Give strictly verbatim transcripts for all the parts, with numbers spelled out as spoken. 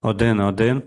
Один, один.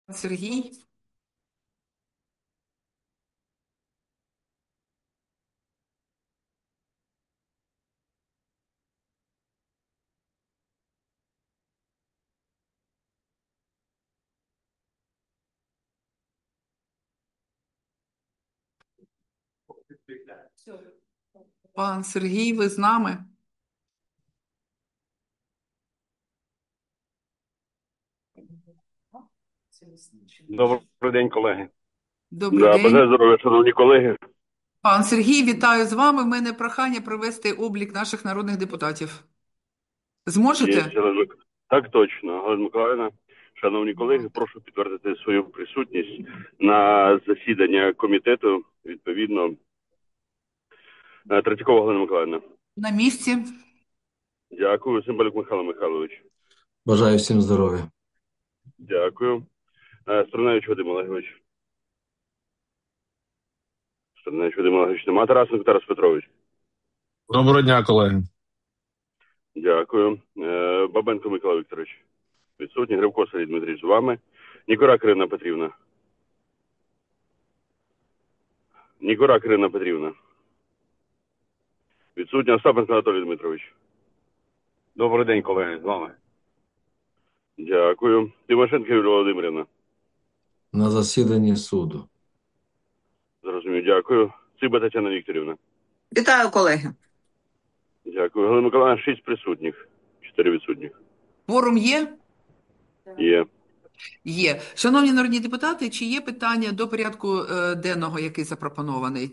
Сергій. Пан Сергій, ви з нами? Добрий день, колеги. Добрий Да, день. бажаю здоров'я, шановні колеги. Пан Сергій, вітаю з вами. У мене прохання провести облік наших народних депутатів. Є Зможете? Галина Мик- Так точно, Галина Миколаївна. Шановні колеги, прошу підтвердити свою присутність на засідання комітету, відповідно. Е, Третьякова Галина Миколаївна. На місці. Дякую. Цимбалюк Михайло Михайлович. Бажаю всім здоров'я. Дякую. Е, Стерневич Вадим Олегович. Стерневич Вадим Олегович нема. Тарасенко Тарас Петрович. Доброго дня, колеги. Дякую. Е, Бабенко Микола Вікторович. Відсутній. Гривко Сергій Дмитрійович з вами. Нікорак Ірина Петрівна. Нікорак Ірина Петрівна. Відсутня. Остапенко Анатолій Дмитрович. Добрий день, колеги, з вами. Дякую. Тимошенко Юлія Володимирівна. На засіданні суду. Зрозумів, дякую. Циба Тетяна Вікторівна. Вітаю, колеги. Дякую. Галина Миколаївна, шість присутніх. Чотири відсутніх. Форум є? Є. Є. Шановні народні депутати, чи є питання до порядку е, денного, який запропонований?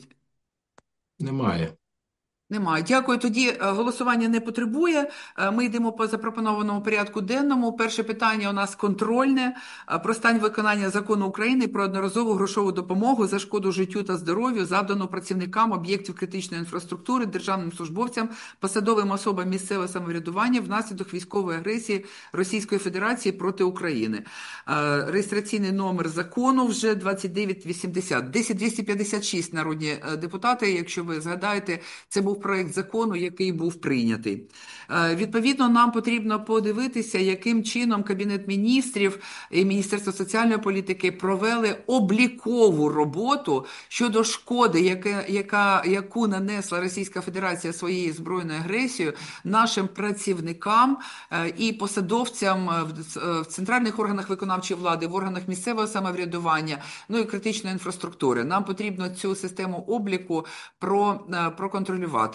Немає. Немає. Дякую. Тоді е, голосування не потребує. Е, Ми йдемо по запропонованому порядку денному. Перше питання у нас контрольне. Е, Про стан виконання Закону України про одноразову грошову допомогу за шкоду життю та здоров'ю, завдану працівникам об'єктів критичної інфраструктури, державним службовцям, посадовим особам місцевого самоврядування внаслідок військової агресії Російської Федерації проти України. Е, Реєстраційний номер закону вже двадцять дев'ять вісімдесят. десять двісті п'ятдесят шість, народні е, депутати, якщо ви згадаєте, це був проект закону, який був прийнятий. Е, Відповідно, нам потрібно подивитися, яким чином Кабінет міністрів і Міністерство соціальної політики провели облікову роботу щодо шкоди, яка, яка, яку нанесла Російська Федерація своєю збройною агресією нашим працівникам е, і посадовцям е, в е, в центральних органах виконавчої влади, в органах місцевого самоврядування, ну і критичної інфраструктури. Нам потрібно цю систему обліку про, е, проконтролювати.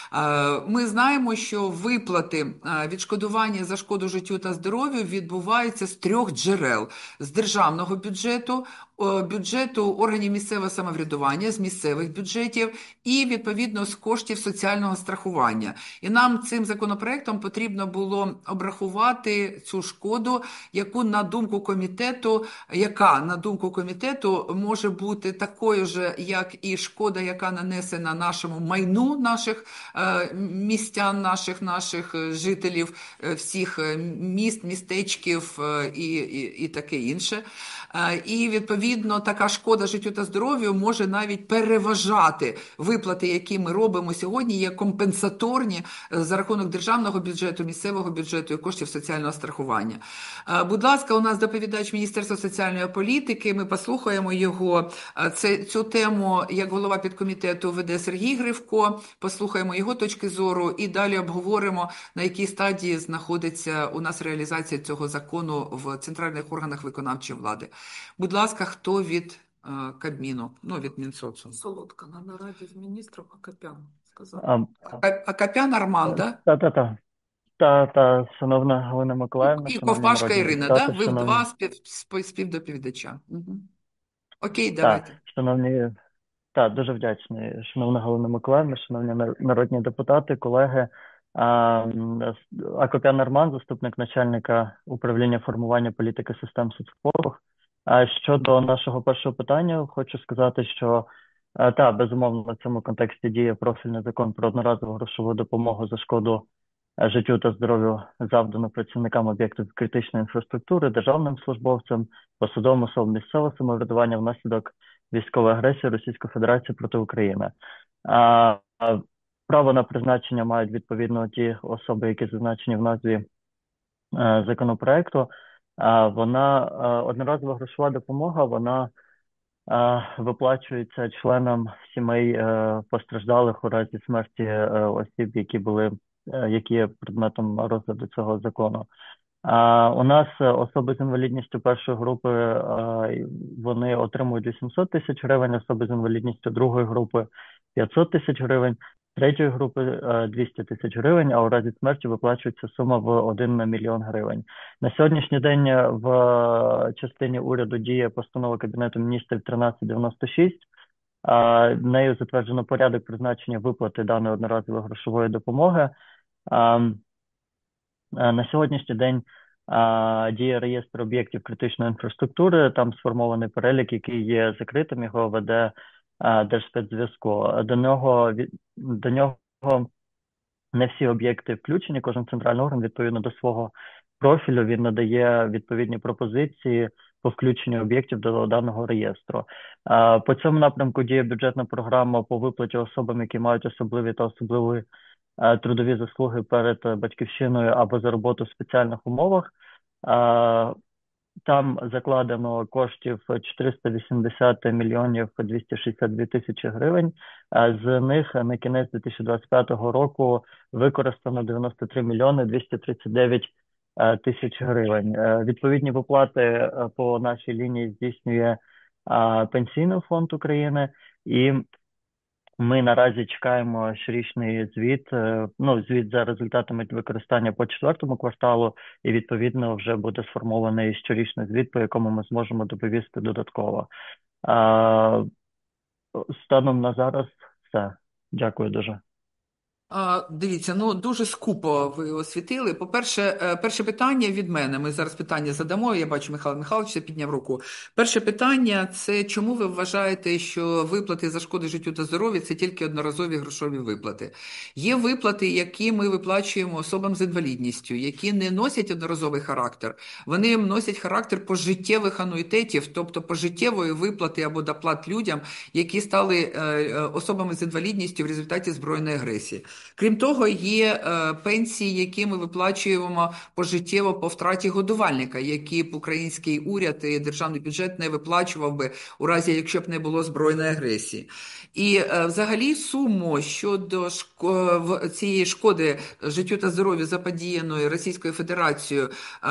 Е, Ми знаємо, що виплати е, відшкодування за шкоду життю та здоров'ю відбуваються з трьох джерел: з державного бюджету, е, бюджету органів місцевого самоврядування, з місцевих бюджетів і, відповідно, з коштів соціального страхування. І нам цим законопроектом потрібно було обрахувати цю шкоду, яку, на думку комітету, яка, на думку комітету, може бути такою ж, як і шкода, яка нанесена нашому майну, наших е, містян, наших, наших е, жителів, е, всіх е, міст, містечків е, і, і, і таке інше. Е, І, відповідно, така шкода життю та здоров'ю може навіть переважати виплати, які ми робимо сьогодні, є компенсаторні е, за рахунок державного бюджету, місцевого бюджету і коштів соціального страхування. Е, Будь ласка, у нас доповідач Міністерства соціальної політики, ми послухаємо його. Е, Це, цю тему, як голова підкомітету, веде Сергій Гривко, послухаємо його точки зору і далі обговоримо, на якій стадії знаходиться у нас реалізація цього закону в центральних органах виконавчої влади. Будь ласка, хто від е, Кабміну, ну, від Мінсоцу? Солодка на нараді з міністром Акопян сказав. А, А- Акопян Арман, да? Та-та-та. Та-та, шановна Галина Миколаївна, І шановні Ковпашка народні Ірина, да? депутати, Ви шановні... два спів, спів- співдоповідача. Угу. Окей, Та, давайте. шановні... Та, дуже вдячний, шановна Галина Миколаївна, шановні нар- народні депутати, колеги. А, м, с- Акопян Арман, заступник начальника управління формування політики систем соцпослуг. А щодо нашого першого питання, хочу сказати, що е, та, безумовно, в цьому контексті діє профільний закон про одноразову грошову допомогу за шкоду е, життю та здоров'ю, завдану працівникам об'єктів критичної інфраструктури, державним службовцям, посадовим особам місцевого самоврядування внаслідок військової агресії Російської Федерації проти України. А, а, Право на призначення мають відповідно ті особи, які зазначені в назві е, законопроекту. А, Вона е, одноразова грошова допомога, вона е, виплачується членам сімей е, постраждалих у разі смерті е, осіб, які були, е, які є предметом розгляду цього закону. А у нас е, особи з інвалідністю першої групи, е, вони отримують вісімсот тисяч гривень, особи з інвалідністю другої групи п'ятсот тисяч гривень, третьої групи е, двісті тисяч гривень, а у разі смерті виплачується сума в один мільйон гривень. На сьогоднішній день е, в е, частині уряду діє постанова Кабінету міністрів тринадцять дев'яносто шість. А, Нею затверджено порядок призначення виплати даної одноразової грошової допомоги. А, Е, На сьогоднішній день а, діє реєстр об'єктів критичної інфраструктури, там сформований перелік, який є закритим, його веде а, Держспецзв'язку. До нього, від- до нього не всі об'єкти включені, кожен центральний орган відповідно до свого профілю він надає відповідні пропозиції по включенню об'єктів до даного реєстру. А, По цьому напрямку діє бюджетна програма по виплаті особам, які мають особливі та особливі е, трудові заслуги перед е, батьківщиною або за роботу в спеціальних умовах. Е, Там закладено коштів чотириста вісімдесят мільйонів двісті шістдесят дві тисячі гривень. Е, З них на кінець дві тисячі двадцять п'ятого року використано дев'яносто три мільйони двісті тридцять дев'ять е, тисяч гривень. Е, Відповідні виплати е, по нашій лінії здійснює е, Пенсійний фонд України, і ми наразі чекаємо щорічний звіт, е, ну, звіт за результатами використання по четвертому кварталу, і відповідно вже буде сформований щорічний звіт, по якому ми зможемо доповісти додатково. А, Станом на зараз все. Дякую дуже. А, Дивіться, ну дуже скупо ви освітили. По-перше, е, перше питання від мене. Ми зараз питання задамо. Я бачу, Михайло Михайлович підняв руку. Перше питання – це чому ви вважаєте, що виплати за шкоди життю та здоров'ю – це тільки одноразові грошові виплати? Є виплати, які ми виплачуємо особам з інвалідністю, які не носять одноразовий характер. Вони носять характер пожиттєвих ануїтетів, тобто пожиттєвої виплати або доплат людям, які стали е, е, особами з інвалідністю в результаті збройної агресії. Крім того, є е, пенсії, які ми виплачуємо пожиттєво по втраті годувальника, які б український уряд і державний бюджет не виплачував би у разі, якщо б не було збройної агресії. І е, взагалі суму щодо шко... в- цієї шкоди життю та здоров'ю заподіяної Російською Федерацією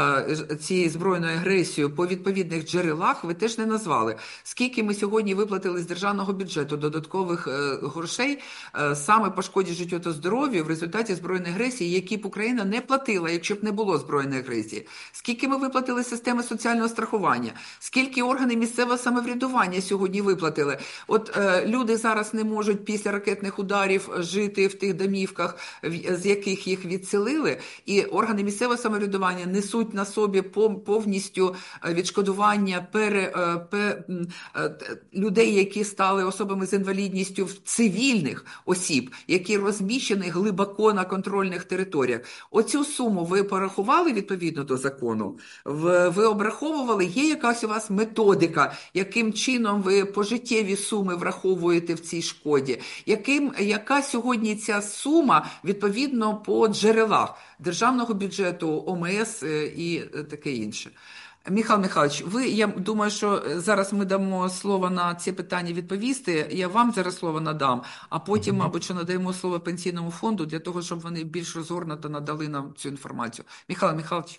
е, цією збройною агресією по відповідних джерелах ви теж не назвали. Скільки ми сьогодні виплатили з державного бюджету додаткових е, грошей е, саме по шкоді життю та здоров'ю в результаті збройної агресії, які б Україна не платила, якщо б не було збройної агресії? Скільки ми виплатили системи соціального страхування? Скільки органи місцевого самоврядування сьогодні виплатили? От е, люди зараз не можуть після ракетних ударів жити в тих домівках, в- з яких їх відселили, і органи місцевого самоврядування несуть на собі пов- повністю е, відшкодування пере, е, пе- м, е, т- людей, які стали особами з інвалідністю, в цивільних осіб, які розміщені глибоко на контрольних територіях. Оцю суму ви порахували відповідно до закону? В- Ви обраховували? Є якась у вас методика, яким чином ви пожиттєві суми враховуєте в цій шкоді? Яким, яка сьогодні ця сума відповідно по джерелах державного бюджету, ОМС е, і е, таке інше? Михайло Михайлович, ви, я думаю, що зараз ми дамо слово на ці питання відповісти. Я вам зараз слово надам, а потім, мабуть, що надаємо слово Пенсійному фонду для того, щоб вони більш розгорнуто надали нам цю інформацію. Михайло Михайлович.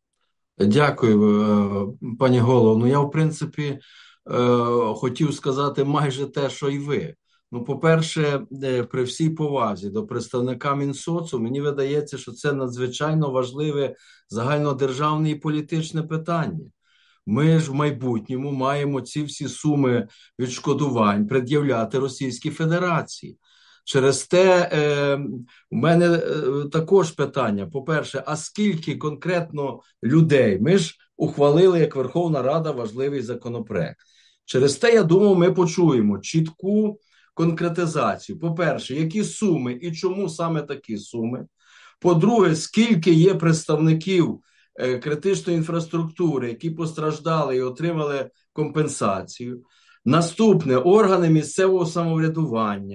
Дякую, е, пані голово. Ну, я, в принципі, е, хотів сказати майже те, що й ви. Ну, по-перше, е, при всій повазі до представника Мінсоцу, мені видається, що це надзвичайно важливе загальнодержавне і політичне питання. Ми ж в майбутньому маємо ці всі суми відшкодувань пред'являти Російській Федерації. Через те е, у мене е, також питання. По-перше, а скільки конкретно людей? Ми ж ухвалили як Верховна Рада важливий законопроект. Через те, я думаю, ми почуємо чітку конкретизацію. По-перше, які суми і чому саме такі суми? По-друге, скільки є представників е, критичної інфраструктури, які постраждали і отримали компенсацію? Наступне, органи місцевого самоврядування,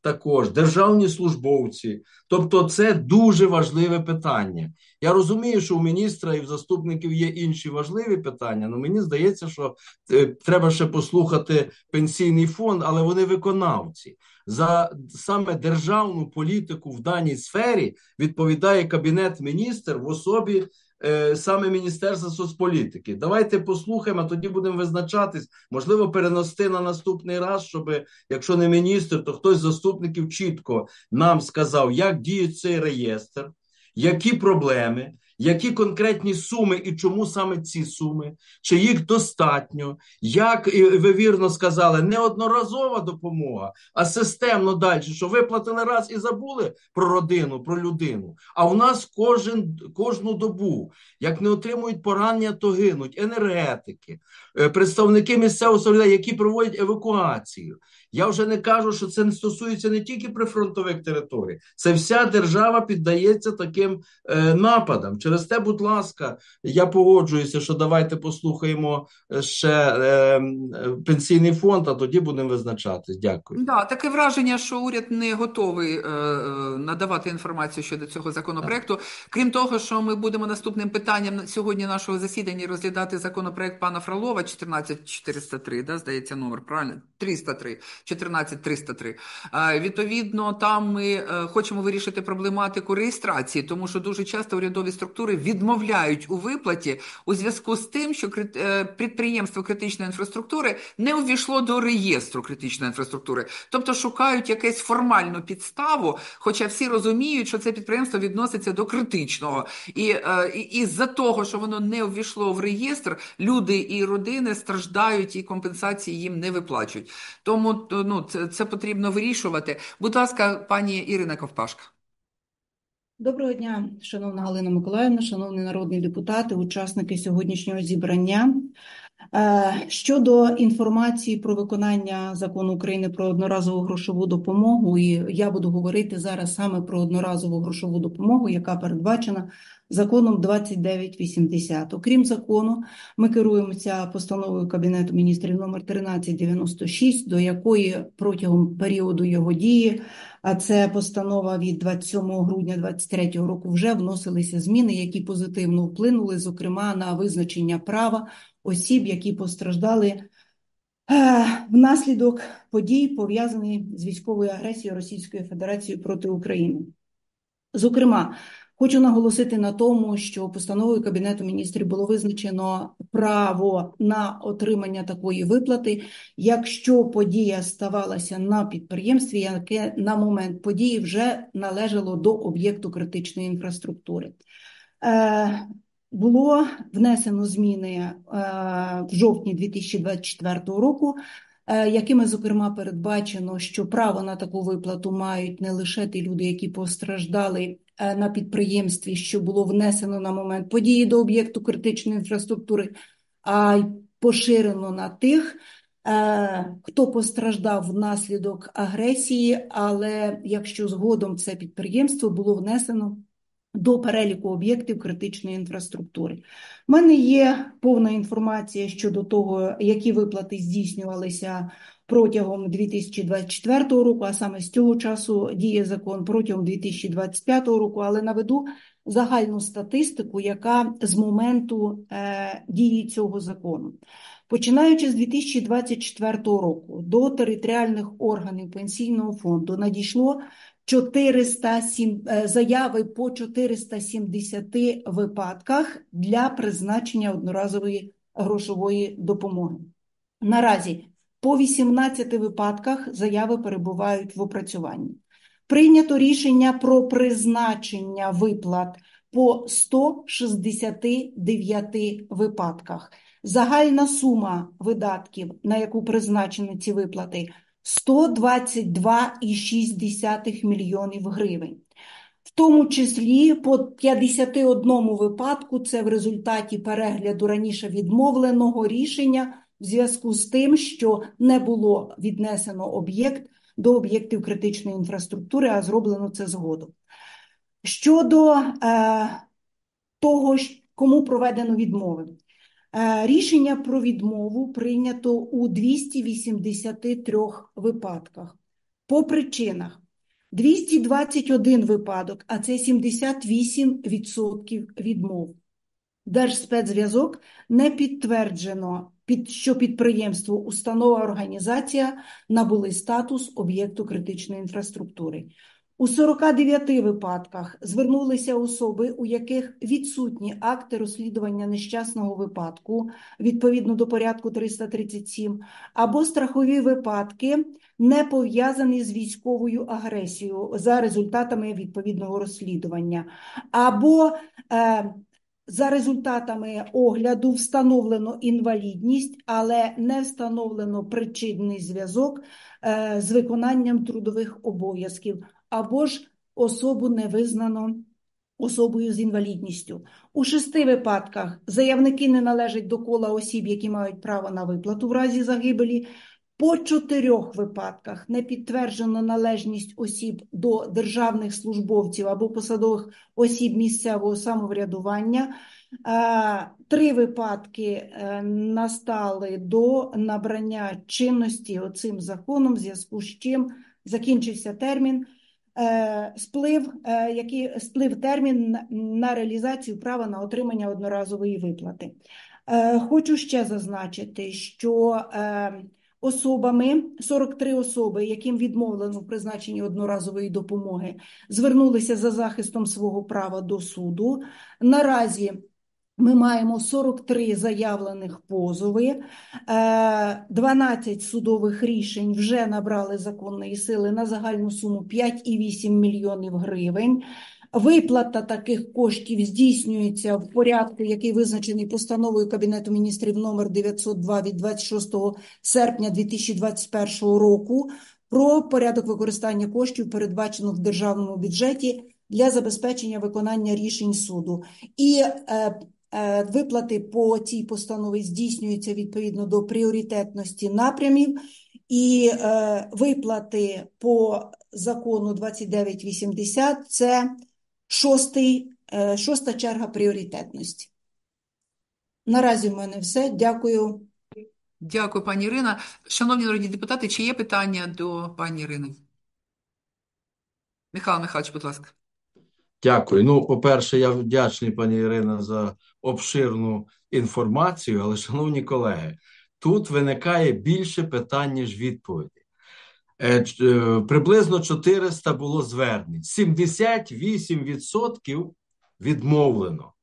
також, державні службовці. Тобто це дуже важливе питання. Я розумію, що у міністра і в заступників є інші важливі питання, але мені здається, що е, треба ще послухати пенсійний фонд, але вони виконавці. За саме державну політику в даній сфері відповідає Кабінет Міністрів в особі е, саме Міністерства соцполітики. Давайте послухаємо, а тоді будемо визначатись. Можливо, перенести на наступний раз, щоб, якщо не міністр, то хтось з заступників чітко нам сказав, як діє цей реєстр, які проблеми, які конкретні суми і чому саме ці суми, чи їх достатньо, як, і ви вірно сказали, не одноразова допомога, а системно далі, що виплатили раз і забули про родину, про людину, а у нас кожен, кожну добу, як не отримують поранення, то гинуть енергетики, представники місцевого самоврядування, які проводять евакуацію. Я вже не кажу, що це не стосується не тільки прифронтових територій, це вся держава піддається таким е, нападам. Через те, будь ласка, я погоджуюся, що давайте послухаємо ще е, пенсійний фонд, а тоді будемо визначатись. Дякую. Да, таке враження, що уряд не готовий е, надавати інформацію щодо цього законопроекту. Крім того, що ми будемо наступним питанням сьогодні нашого засідання розглядати законопроект пана Фролова чотирнадцять чотириста три, да, здається номер, правильно? триста три. чотирнадцять триста три. Е, відповідно, там ми е, хочемо вирішити проблематику реєстрації, тому що дуже часто урядові структури відмовляють у виплаті у зв'язку з тим, що крит, е, підприємство критичної інфраструктури не увійшло до реєстру критичної інфраструктури. Тобто шукають якусь формальну підставу, хоча всі розуміють, що це підприємство відноситься до критичного. І, е, і із-за того, що воно не увійшло в реєстр, люди і родини страждають і компенсації їм не виплачують. Тому ну, це, це потрібно вирішувати. Будь ласка, пані Ірина Ковпашка. Доброго дня, шановна Галина Миколаївна, шановні народні депутати, учасники сьогоднішнього зібрання. Щодо інформації про виконання Закону України про одноразову грошову допомогу, і я буду говорити зараз саме про одноразову грошову допомогу, яка передбачена Законом двадцять дев'ять вісімдесят. Окрім закону, ми керуємося постановою Кабінету Міністрів номер тринадцять дев'яносто шість, до якої протягом періоду його дії, а це постанова від двадцять сьомого грудня двадцять третього року, вже вносилися зміни, які позитивно вплинули, зокрема, на визначення права осіб, які постраждали е, внаслідок подій, пов'язаних з військовою агресією Російської Федерації проти України. Зокрема, хочу наголосити на тому, що постановою Кабінету Міністрів було визначено право на отримання такої виплати, якщо подія ставалася на підприємстві, яке на момент події вже належало до об'єкту критичної інфраструктури. Е, Було внесено зміни е, в жовтні дві тисячі двадцять четвертого року, е, якими, зокрема, передбачено, що право на таку виплату мають не лише ті люди, які постраждали е, на підприємстві, що було внесено на момент події до об'єкту критичної інфраструктури, а й поширено на тих, е, хто постраждав внаслідок агресії, але якщо згодом це підприємство було внесено до переліку об'єктів критичної інфраструктури. У мене є повна інформація щодо того, які виплати здійснювалися протягом дві тисячі двадцять четвертого року, а саме з цього часу діє закон, протягом дві тисячі двадцять п'ятого року, але наведу загальну статистику, яка з моменту е, дії цього закону. Починаючи з дві тисячі двадцять четвертого року до територіальних органів Пенсійного фонду надійшло чотириста сім заяви по чотириста сімдесяти випадках для призначення одноразової грошової допомоги. Наразі по вісімнадцяти випадках заяви перебувають в опрацюванні. Прийнято рішення про призначення виплат по сто шістдесят дев'ять випадках. Загальна сума видатків, на яку призначені ці виплати, сто двадцять два цілих шість десятих мільйонів гривень. В тому числі по п'ятдесят один випадку це в результаті перегляду раніше відмовленого рішення в зв'язку з тим, що не було віднесено об'єкт до об'єктів критичної інфраструктури, а зроблено це згодом. Щодо е, того, кому проведено відмови. Рішення про відмову прийнято у двісті вісімдесят три випадках. По причинах. двісті двадцять один випадок, а це сімдесят вісім відсотків відмов. Держспецзв'язок не підтверджено, під, що підприємство, установа, організація набули статус об'єкту критичної інфраструктури. У сорока дев'яти випадках звернулися особи, у яких відсутні акти розслідування нещасного випадку, відповідно до порядку триста тридцять сім, або страхові випадки, не пов'язані з військовою агресією за результатами відповідного розслідування, або е, за результатами огляду встановлено інвалідність, але не встановлено причинний зв'язок е, з виконанням трудових обов'язків, або ж особу не визнано особою з інвалідністю. У шести випадках заявники не належать до кола осіб, які мають право на виплату в разі загибелі. По чотирьох випадках не підтверджено належність осіб до державних службовців або посадових осіб місцевого самоврядування. Три випадки настали до набрання чинності оцим законом, в зв'язку з чим закінчився термін, сплив, який, сплив термін на реалізацію права на отримання одноразової виплати. Хочу ще зазначити, що особами, сорок три особи, яким відмовлено в призначенні одноразової допомоги, звернулися за захистом свого права до суду. Наразі ми маємо сорок три заявлених позови, дванадцять судових рішень вже набрали законної сили на загальну суму п'ять цілих вісім мільйонів гривень. Виплата таких коштів здійснюється в порядку, який визначений постановою Кабінету міністрів номер дев'ятсот два від двадцять шостого серпня дві тисячі двадцять першого року про порядок використання коштів, передбачених в державному бюджеті для забезпечення виконання рішень суду. І е, е, виплати по цій постанові здійснюються відповідно до пріоритетності напрямів, і е, виплати по закону двадцять дев'ять вісімдесят – це шостий, е, шоста черга пріоритетності. Наразі в мене все. Дякую. Дякую, пані Ірина. Шановні народні депутати, чи є питання до пані Ірини? Михайло Михайлович, будь ласка. Дякую. Ну, по-перше, я вдячний, пані Ірина, за обширну інформацію, але, шановні колеги, тут виникає більше питань, ніж відповіді. Е, е, приблизно чотириста було звернень. сімдесят вісім відсотків відмовлено.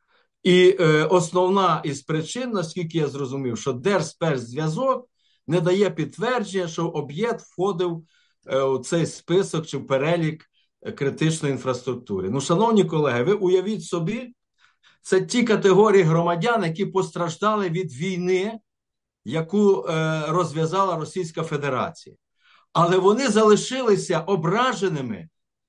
І е, основна із причин, наскільки я зрозумів, що Держспецзв'язок не дає підтвердження, що об'єкт входив е, у цей список чи в перелік критичної інфраструктури. Ну, шановні колеги, ви уявіть собі, це ті категорії громадян, які постраждали від війни, яку е, розв'язала Російська Федерація. Але вони залишилися ображеними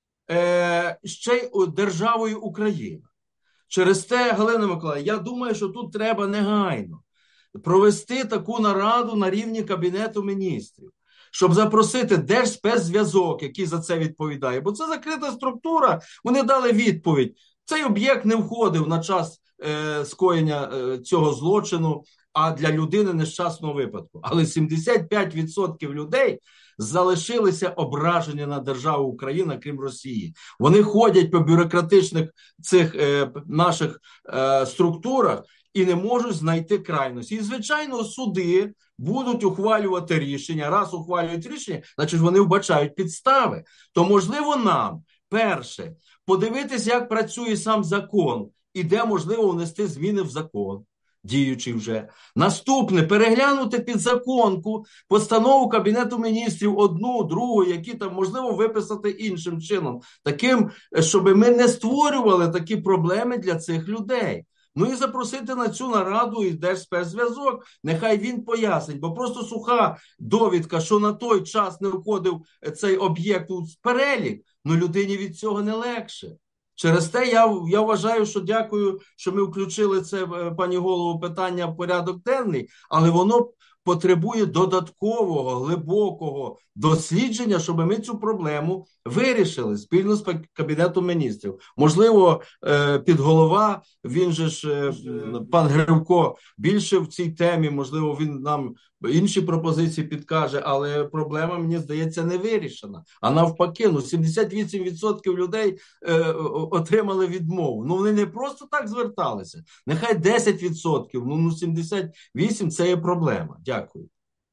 е, ще й державою Україна. Через те, Галина Миколаївна, я думаю, що тут треба негайно провести таку нараду на рівні Кабінету міністрів, щоб запросити Держспецзв'язок, який за це відповідає. Бо це закрита структура, вони дали відповідь. Цей об'єкт не входив на час е, скоєння е, цього злочину, а для людини нещасного випадку. Але сімдесят п'ять відсотків людей залишилися ображені на державу Україна, крім Росії. Вони ходять по бюрократичних цих е, наших е, структурах і не можуть знайти крайності. І, звичайно, суди будуть ухвалювати рішення. Раз ухвалюють рішення, значить вони вбачають підстави. То, можливо, нам, перше, подивитися, як працює сам закон і де, можливо, внести зміни в закон, діючий вже. Наступне, переглянути підзаконку, постанову Кабінету міністрів одну, другу, які там, можливо, виписати іншим чином. Таким, щоб ми не створювали такі проблеми для цих людей. Ну і запросити на цю нараду і Держспецзв'язок, нехай він пояснить, бо просто суха довідка, що на той час не входив цей об'єкт у перелік, ну людині від цього не легше. Через те я, я вважаю, що дякую, що ми включили це, пані голово, питання в порядок денний, але воно потребує додаткового, глибокого дослідження, щоб ми цю проблему вирішили спільно з Кабінетом міністрів. Можливо, підголова, він же ж, пан Гривко, більше в цій темі, можливо, він нам інші пропозиції підкаже, але проблема, мені здається, не вирішена. А навпаки, ну сімдесят вісім відсотків людей е, отримали відмову. Ну вони не просто так зверталися. Нехай десять відсотків, ну, ну сімдесят вісім – це є проблема. Дякую.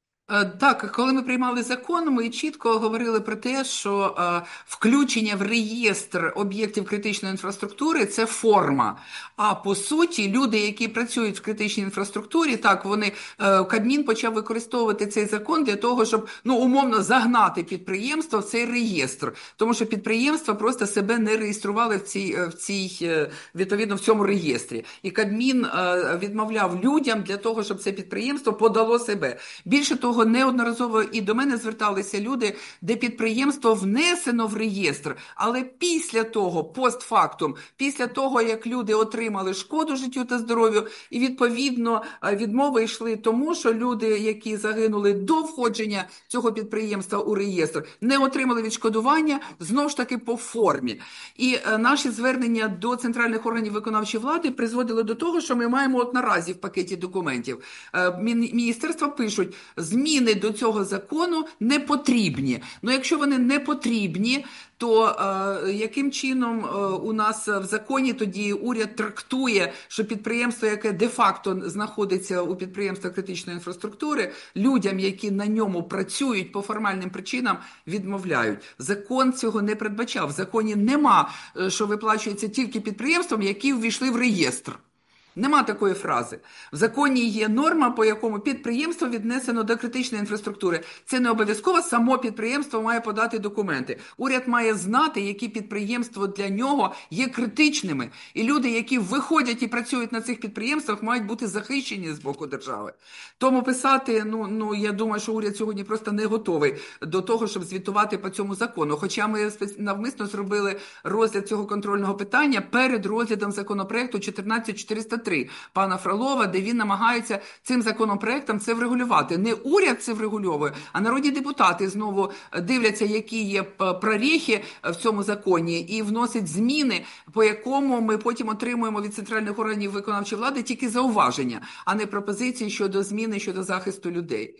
Так, коли ми приймали закон, ми чітко говорили про те, що е, включення в реєстр об'єктів критичної інфраструктури – це форма. А по суті, люди, які працюють в критичній інфраструктурі, так, вони, е, Кабмін почав використовувати цей закон для того, щоб, ну, умовно, загнати підприємство в цей реєстр. Тому що підприємства просто себе не реєстрували в цій, в цій, відповідно, в цьому реєстрі. І Кабмін е, відмовляв людям для того, щоб це підприємство подало себе. Більше того, неодноразово і до мене зверталися люди, де підприємство внесено в реєстр, але після того, постфактум, після того, як люди отримали шкоду життю та здоров'ю, і відповідно відмови йшли тому, що люди, які загинули до входження цього підприємства у реєстр, не отримали відшкодування, знову ж таки по формі. І наші звернення до центральних органів виконавчої влади призводили до того, що ми маємо от наразі в пакеті документів. Міністерства пишуть, зміни до цього закону не потрібні. Ну, якщо вони не потрібні, то е, яким чином е, у нас в законі тоді уряд трактує, що підприємство, яке де-факто знаходиться у підприємствах критичної інфраструктури, людям, які на ньому працюють по формальним причинам, відмовляють. Закон цього не передбачав. В законі нема, що виплачується тільки підприємствам, які ввійшли в реєстр. Нема такої фрази. В законі є норма, по якому підприємство віднесено до критичної інфраструктури. Це не обов'язково, само підприємство має подати документи. Уряд має знати, які підприємства для нього є критичними. І люди, які виходять і працюють на цих підприємствах, мають бути захищені з боку держави. Тому писати, ну, ну я думаю, що уряд сьогодні просто не готовий до того, щоб звітувати по цьому закону. Хоча ми навмисно зробили розгляд цього контрольного питання перед розглядом законопроекту чотирнадцять чотириста три пана Фролова, де він намагається цим законопроектом це врегулювати. Не уряд це врегульовує, а народні депутати знову дивляться, які є проріхи в цьому законі, і вносять зміни, по якому ми потім отримуємо від центральних органів виконавчої влади тільки зауваження, а не пропозиції щодо зміни, щодо захисту людей.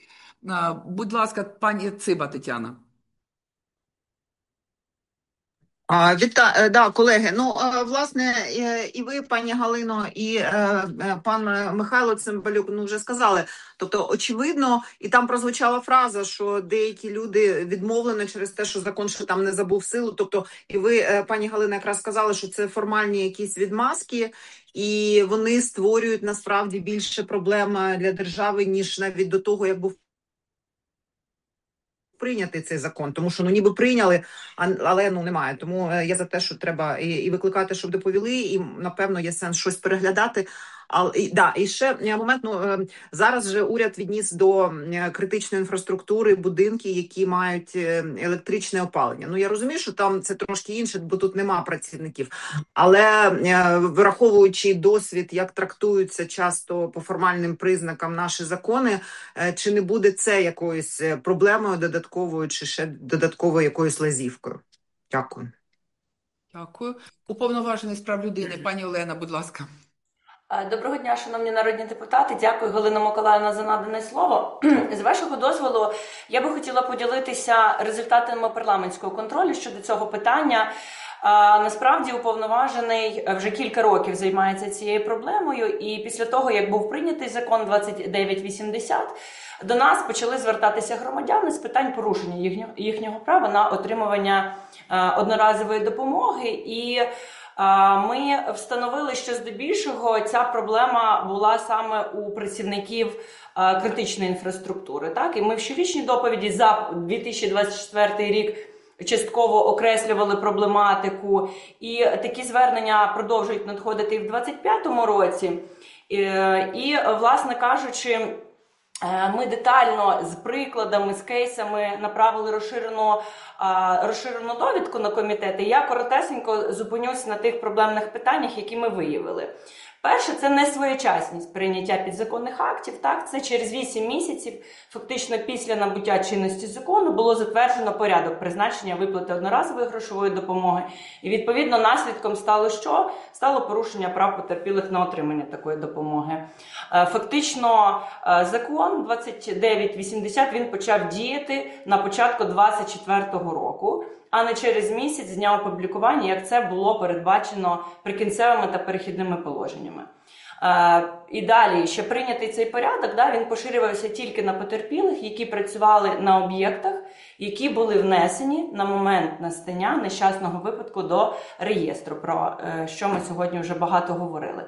Будь ласка, пані Циба Тетяна. А, віта... да, колеги, ну, власне, і ви, пані Галино, і е, пан Михайло Цимбалюк, ну, вже сказали. Тобто, очевидно, і там прозвучала фраза, що деякі люди відмовлені через те, що закон ще там не забув силу. Тобто, і ви, пані Галина, якраз сказали, що це формальні якісь відмазки, і вони створюють, насправді, більше проблем для держави, ніж навіть до того, як був прийняти цей закон, тому що, ну, ніби прийняли, але, ну, немає. Тому я за те, що треба і, і викликати, щоб доповіли, і, напевно, є сенс щось переглядати. Але, і, да, і ще момент, ну, зараз же уряд відніс до критичної інфраструктури будинки, які мають електричне опалення. Ну, я розумію, що там це трошки інше, бо тут нема працівників. Але враховуючи досвід, як трактуються часто по формальним признакам наші закони, чи не буде це якоюсь проблемою додатковою, чи ще додатковою якоюсь лазівкою? Дякую. Дякую. Уповноважений з прав людини, пані Олена, будь ласка. Доброго дня, шановні народні депутати. Дякую, Галина Миколаївна, за надане слово. З вашого дозволу, я би хотіла поділитися результатами парламентського контролю щодо цього питання. Насправді, уповноважений вже кілька років займається цією проблемою, і після того, як був прийнятий закон двадцять дев'ять вісімдесят, до нас почали звертатися громадяни з питань порушення їхнього, їхнього права на отримування одноразової допомоги. І ми встановили, що здебільшого ця проблема була саме у працівників критичної інфраструктури. Так? І ми в щорічній доповіді за дві тисячі двадцять четвертий рік частково окреслювали проблематику, і такі звернення продовжують надходити і в двадцять п'ятому році. І, і власне кажучи, ми детально з прикладами, з кейсами направили розширену, розширену довідку на комітети. Я коротесенько зупинюсь на тих проблемних питаннях, які ми виявили. Перше, це несвоєчасність прийняття підзаконних актів. Так, це через вісім місяців, фактично після набуття чинності закону, було затверджено порядок призначення виплати одноразової грошової допомоги. І, відповідно, наслідком стало що? Стало порушення прав потерпілих на отримання такої допомоги. Фактично, закон двадцять дев'ять вісімдесят, він почав діяти на початку двадцять четвертого року, а не через місяць з дня опублікування, як це було передбачено прикінцевими та перехідними положеннями. Е, і далі, ще прийнятий цей порядок, да, він поширювався тільки на потерпілих, які працювали на об'єктах, які були внесені на момент настання нещасного випадку до реєстру, про е, що ми сьогодні вже багато говорили.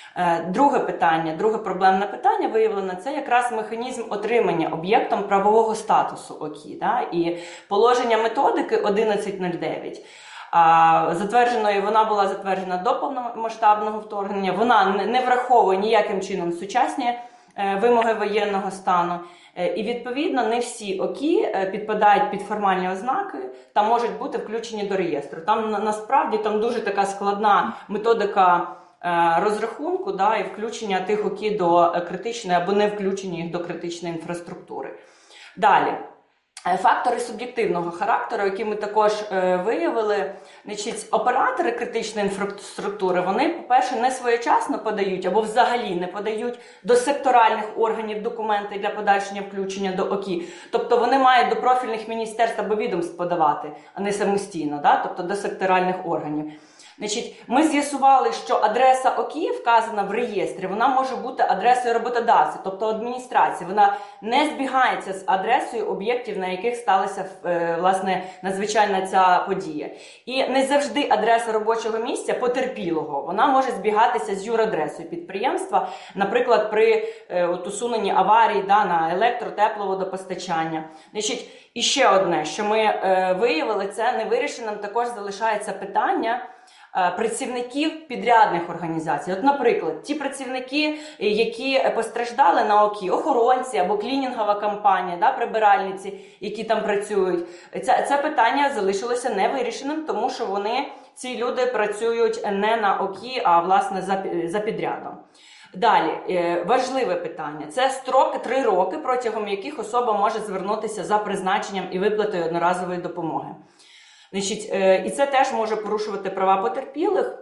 Друге питання, друге проблемне питання виявлено, це якраз механізм отримання об'єктом правового статусу ОКІ. Да? І положення методики одинадцять нуль дев'ять, затвердженою, вона була затверджена до повномасштабного вторгнення, вона не враховує ніяким чином сучасні вимоги воєнного стану. І, відповідно, не всі ОКІ підпадають під формальні ознаки та можуть бути включені до реєстру. Там, насправді, там дуже така складна методика розрахунку, да, і включення тих ОКІ до критичної або не включення їх до критичної інфраструктури. Далі. Фактори суб'єктивного характеру, які ми також е, виявили, значить, оператори критичної інфраструктури, вони, по-перше, не своєчасно подають або взагалі не подають до секторальних органів документи для подальшого включення до ОКІ. Тобто вони мають до профільних міністерств або відомств подавати, а не самостійно, да? Тобто до секторальних органів. Значить, ми з'ясували, що адреса ОКІ, вказана в реєстрі, вона може бути адресою роботодавця, тобто адміністрації. Вона не збігається з адресою об'єктів, на яких сталася, власне, надзвичайна ця подія. І не завжди адреса робочого місця потерпілого, вона може збігатися з юрадресою підприємства, наприклад, при от, усуненні аварії, да, на електро, тепловодопостачання. Значить, і ще одне, що ми е, виявили, це невирішеним також залишається питання працівників підрядних організацій. От, наприклад, ті працівники, які постраждали на ОКІ, охоронці або клінінгова компанія, да, прибиральниці, які там працюють, це, це питання залишилося невирішеним, тому що вони, ці люди працюють не на ОКІ, а, власне, за, за підрядом. Далі, важливе питання. Це строки три роки, протягом яких особа може звернутися за призначенням і виплатою одноразової допомоги. Значить, і це теж може порушувати права потерпілих.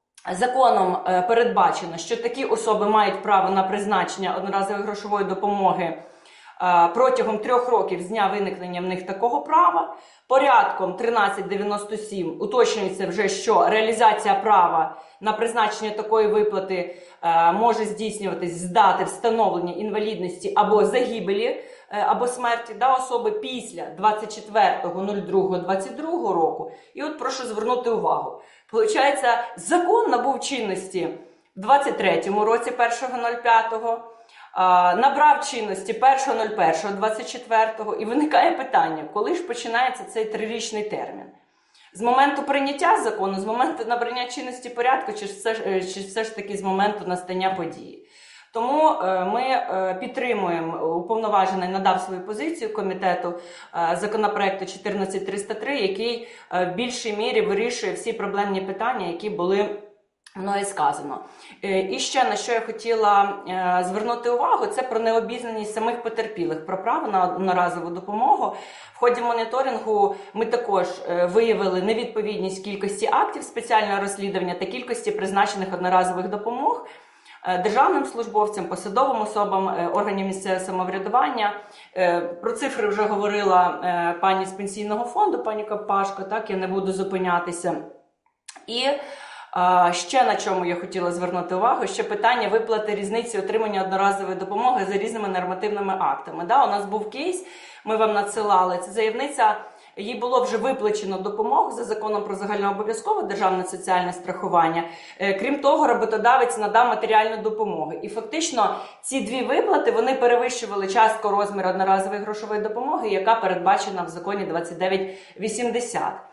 Законом передбачено, що такі особи мають право на призначення одноразової грошової допомоги протягом трьох років з дня виникнення в них такого права. Порядком тринадцять дев'яносто сім уточнюється вже, що реалізація права на призначення такої виплати е, може здійснюватись з дати встановлення інвалідності або загибелі, е, або смерті да, особи після двадцять четвертого другого двадцять другого року. І от прошу звернути увагу. Получається, закон набув чинності в двадцять третьому році, першого п'ятого, набрав чинності першого першого двадцять четвертого, і виникає питання, коли ж починається цей трирічний термін? З моменту прийняття закону, з моменту набрання чинності порядку, чи все, чи все ж таки з моменту настання події? Тому ми підтримуємо, уповноважений надав свою позицію комітету законопроекту чотирнадцять триста три, який в більшій мірі вирішує всі проблемні питання, які були мною сказано. І ще на що я хотіла звернути увагу, це про необізнаність самих потерпілих про право на одноразову допомогу. В ході моніторингу ми також виявили невідповідність кількості актів спеціального розслідування та кількості призначених одноразових допомог державним службовцям, посадовим особам органів місцевого самоврядування. Про цифри вже говорила пані з Пенсійного фонду, пані Копашко, так, я не буду зупинятися. І ще на чому я хотіла звернути увагу, ще питання виплати різниці отримання одноразової допомоги за різними нормативними актами. Да, у нас був кейс, ми вам надсилали, це заявниця, їй було вже виплачено допомогу за законом про загальнообов'язкове державне соціальне страхування. Крім того, роботодавець надав матеріальну допомогу. І фактично ці дві виплати, вони перевищували частку розміру одноразової грошової допомоги, яка передбачена в законі двадцять дев'ять вісімдесят.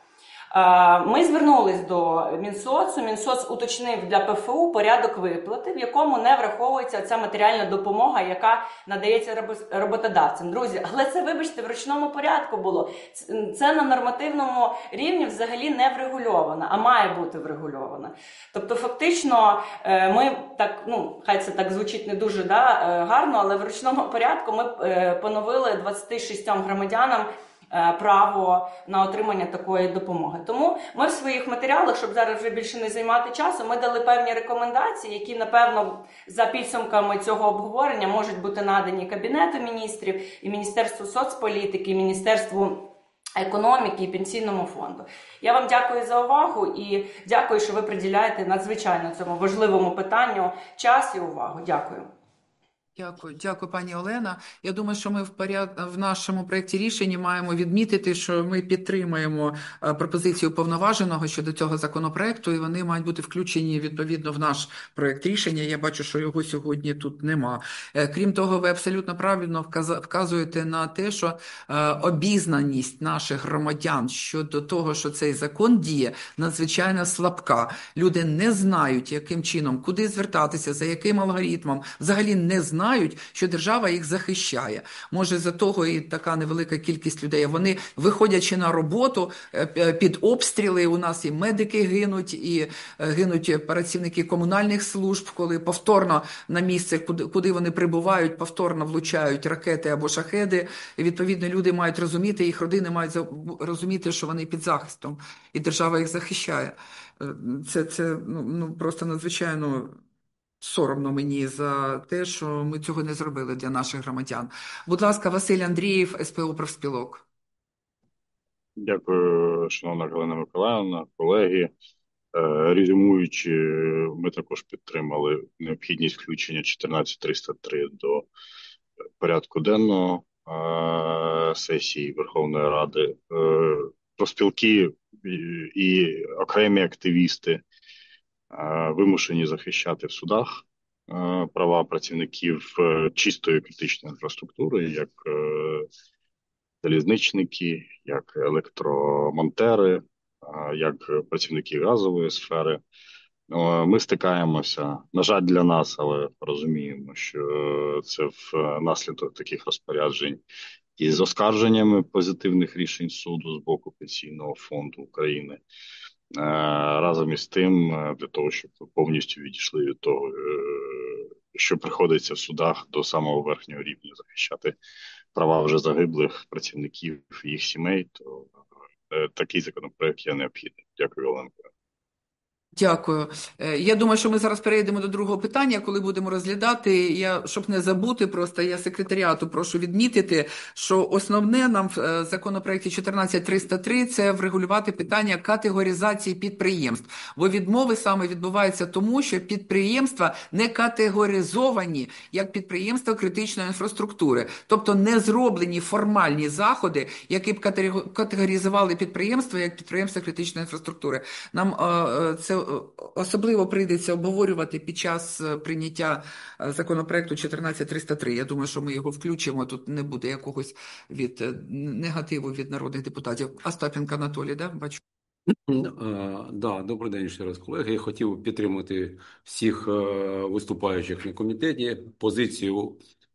Ми звернулись до Мінсоцу. Мінсоц уточнив для ПФУ порядок виплати, в якому не враховується ця матеріальна допомога, яка надається роботодавцям. Друзі, але це, вибачте, в ручному порядку було. Це на нормативному рівні взагалі не врегульовано, а має бути врегульовано. Тобто, фактично, ми так, ну, хай це так звучить не дуже да, гарно, але в ручному порядку ми поновили двадцяти шістьом громадянам право на отримання такої допомоги. Тому ми в своїх матеріалах, щоб зараз вже більше не займати часу, ми дали певні рекомендації, які, напевно, за підсумками цього обговорення можуть бути надані Кабінету міністрів, і Міністерству соцполітики, і Міністерству економіки і Пенсійному фонду. Я вам дякую за увагу і дякую, що ви приділяєте надзвичайно цьому важливому питанню час і увагу. Дякую. Дякую, дякую, пані Олена. Я думаю, що ми в поряд... в нашому проєкті рішення маємо відмітити, що ми підтримуємо пропозицію уповноваженого щодо цього законопроекту, і вони мають бути включені відповідно в наш проєкт рішення. Я бачу, що його сьогодні тут нема. Крім того, ви абсолютно правильно вказуєте на те, що обізнаність наших громадян щодо того, що цей закон діє, надзвичайно слабка. Люди не знають, яким чином, куди звертатися, за яким алгоритмом, взагалі не знають, що держава їх захищає. Може, за того і така невелика кількість людей. Вони, виходячи на роботу під обстріли, у нас і медики гинуть, і гинуть працівники комунальних служб, коли повторно на місце, куди, куди вони прибувають, повторно влучають ракети або шахеди. І, відповідно, люди мають розуміти, їх родини мають розуміти, що вони під захистом, і держава їх захищає. Це, це ну, ну, просто надзвичайно соромно мені за те, що ми цього не зробили для наших громадян. Будь ласка, Василь Андрієв, СПО «Профспілок». Дякую, шановна Галина Миколаївна, колеги. Резюмуючи, ми також підтримали необхідність включення чотирнадцять триста три до порядку денного сесії Верховної Ради. Профспілки і окремі активісти вимушені захищати в судах права працівників чистої критичної інфраструктури, як залізничники, як електромонтери, як працівники газової сфери. Ми стикаємося, на жаль, для нас, але розуміємо, що це внаслідок таких розпоряджень із оскарженнями позитивних рішень суду з боку Пенсійного фонду України. Разом із тим, для того, щоб повністю відійшли від того, що приходиться в судах до самого верхнього рівня захищати права вже загиблих працівників і їх сімей, то такий законопроект є необхідний. Дякую, Оленко. Дякую. Я думаю, що ми зараз перейдемо до другого питання, коли будемо розглядати. Я, щоб не забути, просто я секретаріату прошу відмітити, що основне нам в законопроекті чотирнадцять триста три – це врегулювати питання категоризації підприємств. Бо відмови саме відбуваються тому, що підприємства не категоризовані як підприємства критичної інфраструктури. Тобто не зроблені формальні заходи, які б категоризували підприємства як підприємства критичної інфраструктури. Нам це особливо прийдеться обговорювати під час прийняття законопроекту чотирнадцять триста три. Я думаю, що ми його включимо, тут не буде якогось від негативу від народних депутатів. Остапенко Анатолій, да, бачу? Да, добрий день ще раз, колеги. Я хотів підтримати всіх виступаючих на комітеті, позицію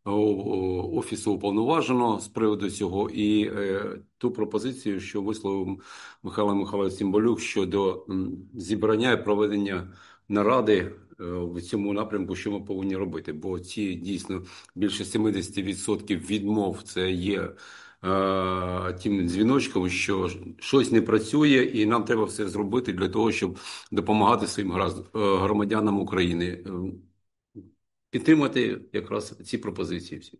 Офісу уповноваженого з приводу цього і е, ту пропозицію, що висловив Михайло Михайлович Цимбалюк щодо м, зібрання і проведення наради е, в цьому напрямку, що ми повинні робити. Бо ці дійсно більше сімдесят відсотків відмов це є е, тим дзвіночком, що щось не працює і нам треба все зробити для того, щоб допомагати своїм громадянам України. Підтримати якраз ці пропозиції всі.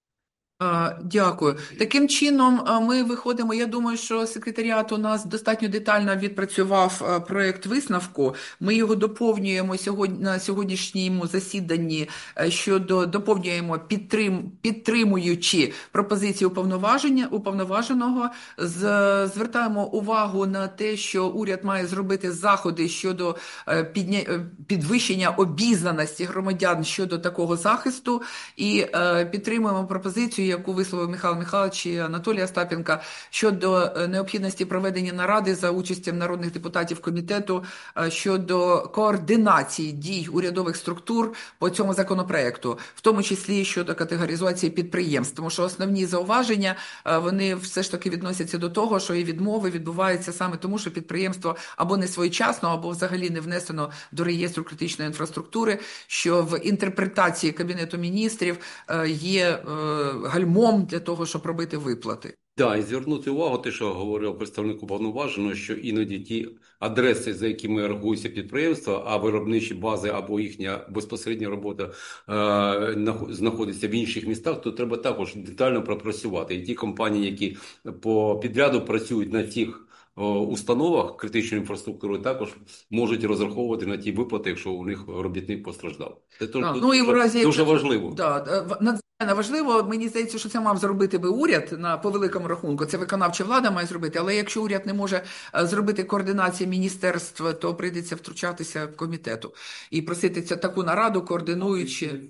Дякую. Таким чином ми виходимо, я думаю, що секретаріат у нас достатньо детально відпрацював проєкт висновку. Ми його доповнюємо сьогодні, на сьогоднішньому засіданні, щодо доповнюємо підтрим, підтримуючи пропозиції уповноваження, уповноваженого. З, звертаємо увагу на те, що уряд має зробити заходи щодо підня, підвищення обізнаності громадян щодо такого захисту і підтримуємо пропозицію, яку висловив Михайло Михайлович і Анатолій Остапенко, щодо необхідності проведення наради за участю народних депутатів комітету щодо координації дій урядових структур по цьому законопроекту, в тому числі щодо категоризації підприємств. Тому що основні зауваження, вони все ж таки відносяться до того, що і відмови відбуваються саме тому, що підприємство або не своєчасно, або взагалі не внесено до реєстру критичної інфраструктури, що в інтерпретації Кабінету міністрів є гальмом для того, щоб робити виплати. Так, і звернути увагу, те, що говорив представник уповноваженого, що іноді ті адреси, за якими рахуються підприємства, а виробничі бази або їхня безпосередня робота е, знаходиться в інших містах, то треба також детально пропрацювати. І ті компанії, які по підряду працюють на тих установах критичної інфраструктури, також можуть розраховувати на ті виплати, якщо у них робітник постраждав. Це а, ну, і в разі, дуже важливо. Да, надзвичайно важливо. Мені здається, що це мав зробити би уряд на по великому рахунку. Це виконавча влада має зробити. Але якщо уряд не може зробити координацію міністерств, то прийдеться втручатися комітету і просити таку нараду, координуючи.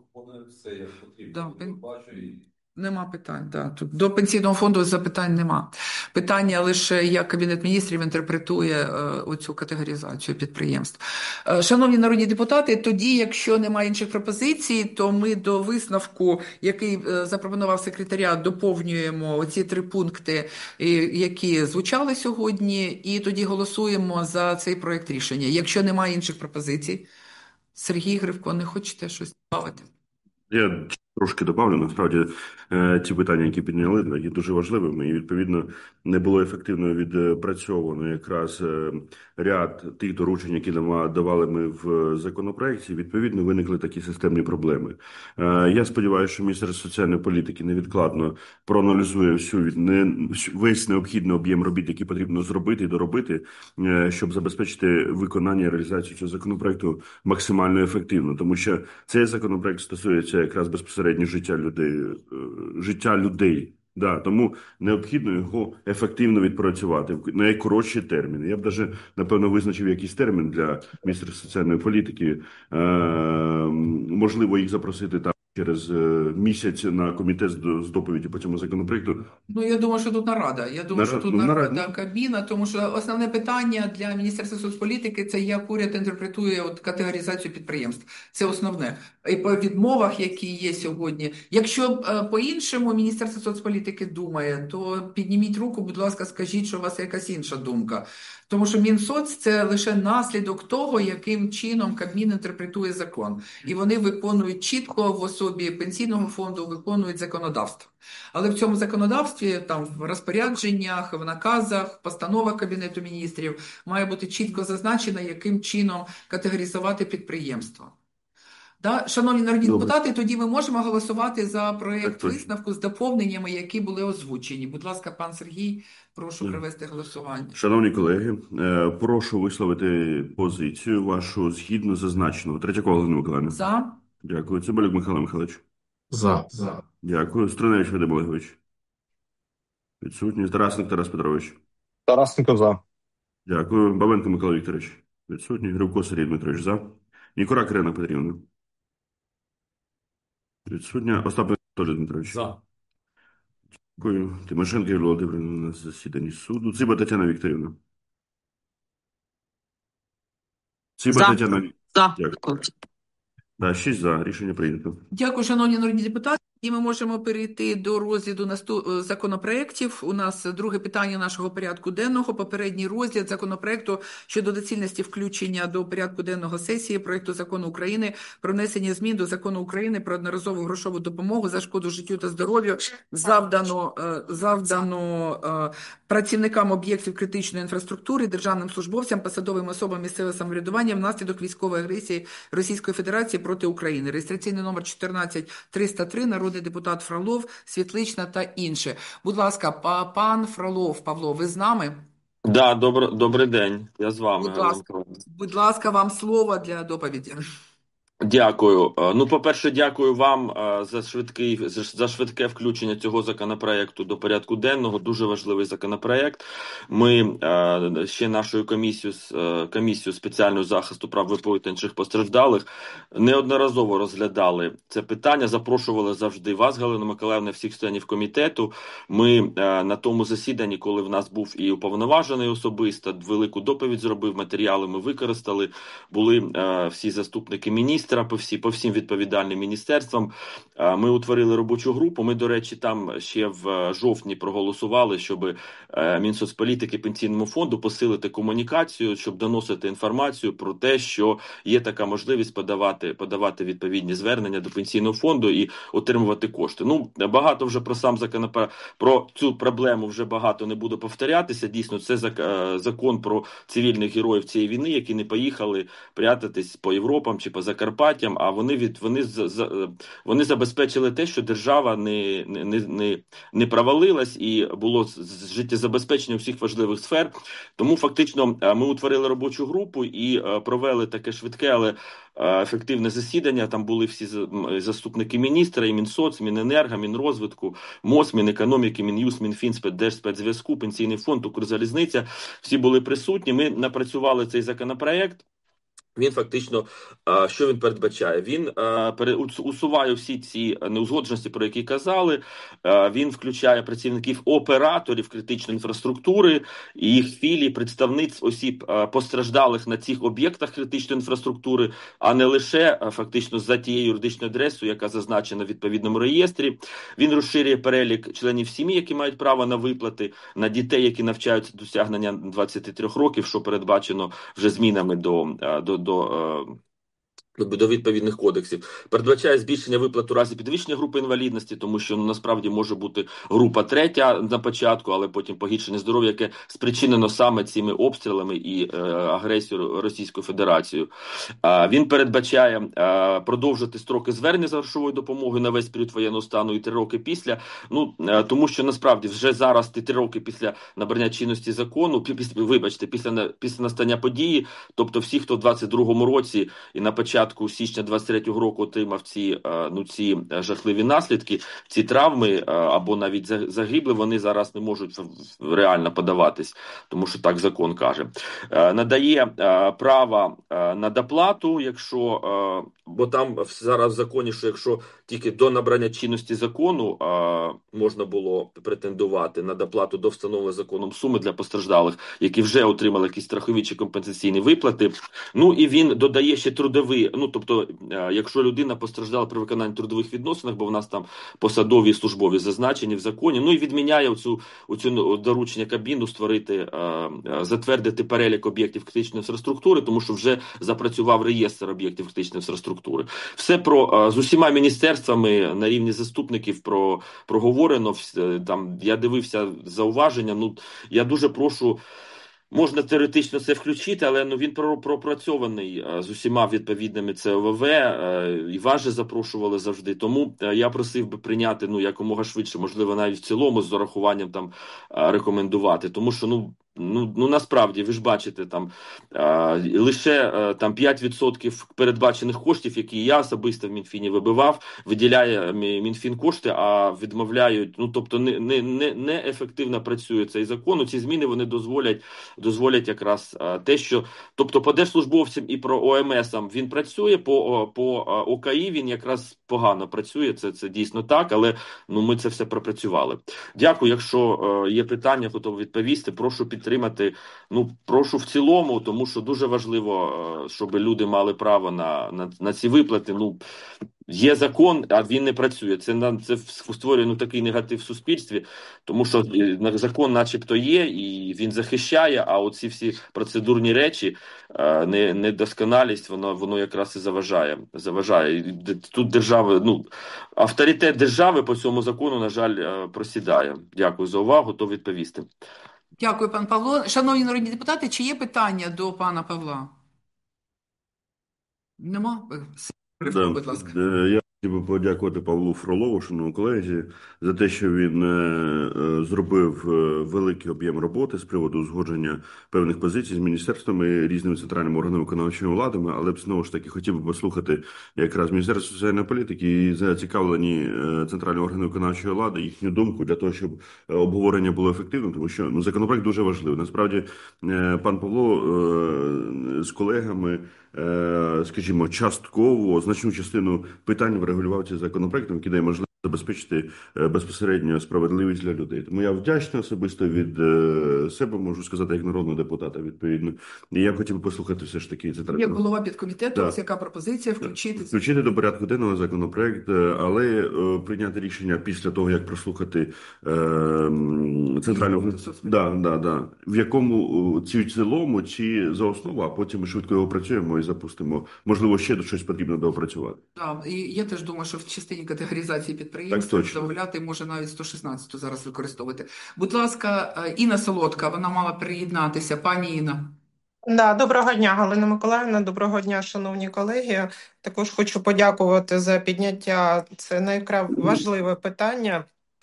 Да, Нема питань, да. Тут до пенсійного фонду запитань нема. Питання лише, як Кабінет міністрів інтерпретує е, оцю категоризацію підприємств. Е, шановні народні депутати, тоді, якщо немає інших пропозицій, то ми до висновку, який е, запропонував секретаріат, доповнюємо оці три пункти, е, які звучали сьогодні, і тоді голосуємо за цей проект рішення. Якщо немає інших пропозицій, Сергій Гривко, не хочете щось додати? Я трошки добавлю, насправді, ті питання, які підняли, є дуже важливими, і, відповідно, не було ефективно відпрацьовано якраз ряд тих доручень, які давали ми в законопроекті, відповідно, виникли такі системні проблеми. Я сподіваюся, що Міністерство соціальної політики невідкладно проаналізує всю, весь необхідний об'єм робіт, які потрібно зробити і доробити, щоб забезпечити виконання і реалізацію цього законопроекту максимально ефективно, тому що цей законопроект стосується якраз безпосередньо життя людей, життя людей. Да, тому необхідно його ефективно відпрацювати в найкоротші терміни. Я б навіть, напевно, визначив якийсь термін для Міністерства соціальної політики. Е, можливо, їх запросити там через місяць на комітет з доповіді по цьому законопроекту. Ну, я думаю, що тут нарада. Я думаю, Нарад, що тут ну, нарада, нарад. Кабміна, тому що основне питання для Міністерства соцполітики – це як уряд інтерпретує от категоризацію підприємств. Це основне. І по відмовах, які є сьогодні. Якщо е, по-іншому Міністерство соцполітики думає, то підніміть руку, будь ласка, скажіть, що у вас якась інша думка. Тому що Мінсоц – це лише наслідок того, яким чином Кабмін інтерпретує закон. І вони виконують чітко в особі Пенсійного фонду, виконують законодавство. Але в цьому законодавстві, там, в розпорядженнях, в наказах, постановах Кабінету міністрів має бути чітко зазначено, яким чином категоризувати підприємство. Да? Шановні народні Добре. депутати, тоді ми можемо голосувати за Так, проєкт точно. висновку з доповненнями, які були озвучені. Будь ласка, пан Сергій, прошу Ні. провести голосування. Шановні колеги, е, прошу висловити позицію вашу згідно зазначеного. Третьякова Галина Миколаївна. За. Дякую. Цимбалюк Михайло Михайлович. За. За. Дякую. Струневич Вадим Олегович. Відсутній. Тарасник Тарас Петрович. Тарасенко за. Дякую. Бабенко Микола Вікторович. Відсутній. Гривко Сергій Дмитрович. За. Нікорак Ірина Петрівна. Відсутня. Остап Анатолій Дмитрович. За. Дякую. Тимошенко Юлія Володимирівна на засіданні суду. Циба Тетяна Вікторівна. Циба За. Тетяна Вікторівна. За. Дякую. Да, шість за. Рішення прийнято. Дякую, шановні народні депутати. І ми можемо перейти до розгляду наступ... законопроєктів. У нас друге питання нашого порядку денного. Попередній розгляд законопроєкту щодо доцільності включення до порядку денного сесії проєкту закону України про внесення змін до закону України про одноразову грошову допомогу за шкоду життю та здоров'ю, завдано, завдано працівникам об'єктів критичної інфраструктури, державним службовцям, посадовим особам місцевого самоврядування внаслідок військової агресії Російської Федерації проти України. Реєстраційний номер чотирнадцять триста три, народний депутат Фролов, Світлична та інше. Будь ласка, пан Фролов, Павло, ви з нами? Да, добр, добрий день. Я з вами. Будь ласка, будь ласка, вам слово для доповіді. Дякую. Е, Ну, по-перше, дякую вам е, за швидкий за за швидке включення цього законопроекту до порядку денного. Дуже важливий законопроект. Ми е, ще нашою комісією з е, комісією спеціального захисту прав ВПО та інших постраждалих неодноразово розглядали це питання. Запрошували завжди вас, Галина Миколаївна, всіх членів комітету. Ми е, на тому засіданні, коли в нас був і уповноважений особисто, велику доповідь зробив, матеріали ми використали. Були е, всі заступники міністра по всі по всім відповідальним міністерствам. Е, ми утворили робочу групу. Ми, до речі, там ще в жовтні проголосували, щоб е, Мінсоцполітики Пенсійному фонду посилити комунікацію, щоб доносити інформацію про те, що є така можливість подавати подавати відповідні звернення до пенсійного фонду і отримувати кошти. Ну, багато вже про сам законопроект, про цю проблему вже багато не буду повторятися. Дійсно, це закон про цивільних героїв цієї війни, які не поїхали прятатись по Європам чи по Закарпаттям, а вони від вони вони забезпечили те, що держава не не, не, не провалилась і було життєзабезпечення у всіх важливих сфер. Тому фактично ми утворили робочу групу і провели таке швидке, але ефективне засідання. Там були всі заступники міністра, і Мінсоц, Міненерго, Мінрозвитку, МОЗ, Мінекономіки, Мін'юст, Мінфін, Держспецзв'язку, Пенсійний фонд, Укрзалізниця. Всі були присутні. Ми напрацювали цей законопроект. Він фактично, що він передбачає? Він усуває всі ці неузгодженості, про які казали. Він включає працівників операторів критичної інфраструктури, їх філій, представниць осіб постраждалих на цих об'єктах критичної інфраструктури, а не лише фактично за тією юридичною адресою, яка зазначена в відповідному реєстрі. Він розширює перелік членів сім'ї, які мають право на виплати, на дітей, які навчаються до досягнення двадцяти трьох років, що передбачено вже змінами до, до до до відповідних кодексів. Передбачає збільшення виплат у разі підвищення групи інвалідності, тому що ну, насправді може бути група третя на початку, але потім погіршення здоров'я, яке спричинено саме цими обстрілами і е, агресією Російською Федерацією. Е, він передбачає е, продовжити строки звернення за грошовою допомогою на весь період воєнного стану і три роки після. Ну, е, тому що насправді вже зараз ти три роки після набрання чинності закону, після, вибачте, після, після настання події, тобто всі, хто в двадцять другому році і на початку січня двадцять третього року отримав ці, ну, ці жахливі наслідки, ці травми або навіть загибли, вони зараз не можуть реально подаватись, тому що так закон каже. Надає право на доплату, якщо, бо там зараз в законі, що якщо тільки до набрання чинності закону можна було претендувати на доплату до встановленої законом суми для постраждалих, які вже отримали якісь страхові чи компенсаційні виплати. Ну і він додає ще трудові, ну тобто, якщо людина постраждала при виконанні трудових відносинах, бо в нас там посадові і службові зазначені в законі, ну і відміняє оцю, оцю доручення Кабміну створити, затвердити перелік об'єктів критичної інфраструктури, тому що вже запрацював реєстр об'єктів критичної інфраструктури. Все про, з усіма міністерствами на рівні заступників про, проговорено, там, я дивився зауваження, ну, я дуже прошу. Можна теоретично це включити, але ну, він пропрацьований з усіма відповідними Це О В В, і вас же запрошували завжди. Тому я просив би прийняти ну, якомога швидше, можливо, навіть в цілому з зарахуванням там рекомендувати. Тому що, ну, Ну, ну насправді, ви ж бачите, там а, лише а, там п'ять відсотків передбачених коштів, які я особисто в Мінфіні вибивав, виділяє Мінфін кошти, а відмовляють, ну, тобто не, не, не, не ефективно працює цей закон. Ці зміни, вони дозволять, дозволять якраз а, те, що, тобто по держслужбовцям і про О М С він працює, по, по О К І він якраз погано працює, це, це дійсно так, але ну, ми це все пропрацювали. Дякую, якщо а, є питання, готові відповісти, прошу підтримати. Підтримати, ну, прошу в цілому, тому що дуже важливо, щоб люди мали право на, на, на ці виплати. Ну, є закон, а він не працює. Це, це створює ну, такий негатив в суспільстві, тому що закон начебто є, і він захищає, а оці всі процедурні речі, недосконалість, воно, воно якраз і заважає. заважає. Тут держава, ну, авторитет держави по цьому закону, на жаль, просідає. Дякую за увагу, готов відповісти. Дякую, пан Павло. Шановні народні депутати, чи є питання до пана Павла? Нема? Да, будь ласка. Я Хотів би подякувати Павлу Фролову, шановному колезі, за те, що він е, е, зробив е, великий об'єм роботи з приводу узгодження певних позицій з міністерствами, різними центральними органами виконавчої влади, але б знову ж таки хотів би послухати якраз Міністерство соціальної політики і зацікавлені е, центральні органи виконавчої влади, їхню думку для того, щоб е, обговорення було ефективним, тому що ну, законопроект дуже важливий. Насправді, е, пан Павло е, з колегами, е, скажімо, частково значну частину питань врегулював цим законопроектом, який дає можливість забезпечити е, безпосередньо справедливість для людей. Тому я вдячний особисто від е, себе, можу сказати, як народного депутата, відповідно. І я хотів би послухати все ж таки це Як голова підкомітету, Да. ось яка пропозиція включити? Включити до порядку денного законопроект, е, але е, прийняти рішення після того, як прослухати е, м, центрального да, да, да. в якому е, чи в цілому, чи за основу, а потім ми швидко його працюємо і запустимо. Можливо, ще щось потрібно доопрацювати. Да, і я теж думаю, що в частині категоризації Так підприємств точно. замовляти може навіть сто шістнадцяту зараз використовувати. Будь ласка, е, Інна Солодка, вона мала приєднатися. Пані Інна. Да, доброго дня, Галина Миколаївна, доброго дня, шановні колеги. Також хочу подякувати за підняття. Це найкрай важливе питання.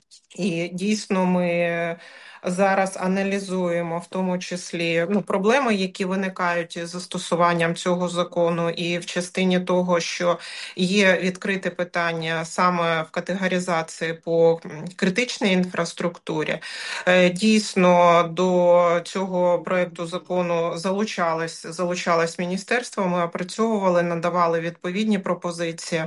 І дійсно ми зараз аналізуємо в тому числі ну, проблеми, які виникають із застосуванням цього закону, і в частині того, що є відкрите питання саме в категоризації по критичній інфраструктурі. Е, Дійсно, до цього проекту закону залучалось, залучалось міністерство, ми опрацьовували, надавали відповідні пропозиції.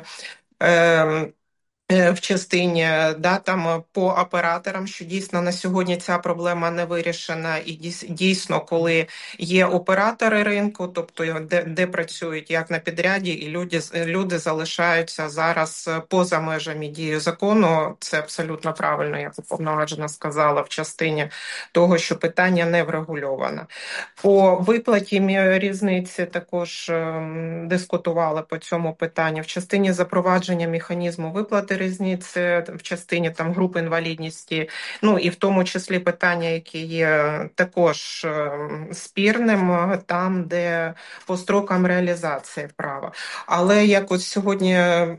Е, Е, В частині да, там, по операторам, що дійсно на сьогодні ця проблема не вирішена, і дійс- дійсно, коли є оператори ринку, тобто де, де працюють як на підряді, і люди, люди залишаються зараз поза межами дії закону, це абсолютно правильно, як уповноважена сказала, в частині того, що питання не врегульовано. По виплаті мі- різниці також ем, дискутували по цьому питанню. В частині запровадження механізму виплати різниці, в частині там групи інвалідності, ну і в тому числі питання, які є також ем, спірним, там, де по строкам реалізації права. Але як от сьогодні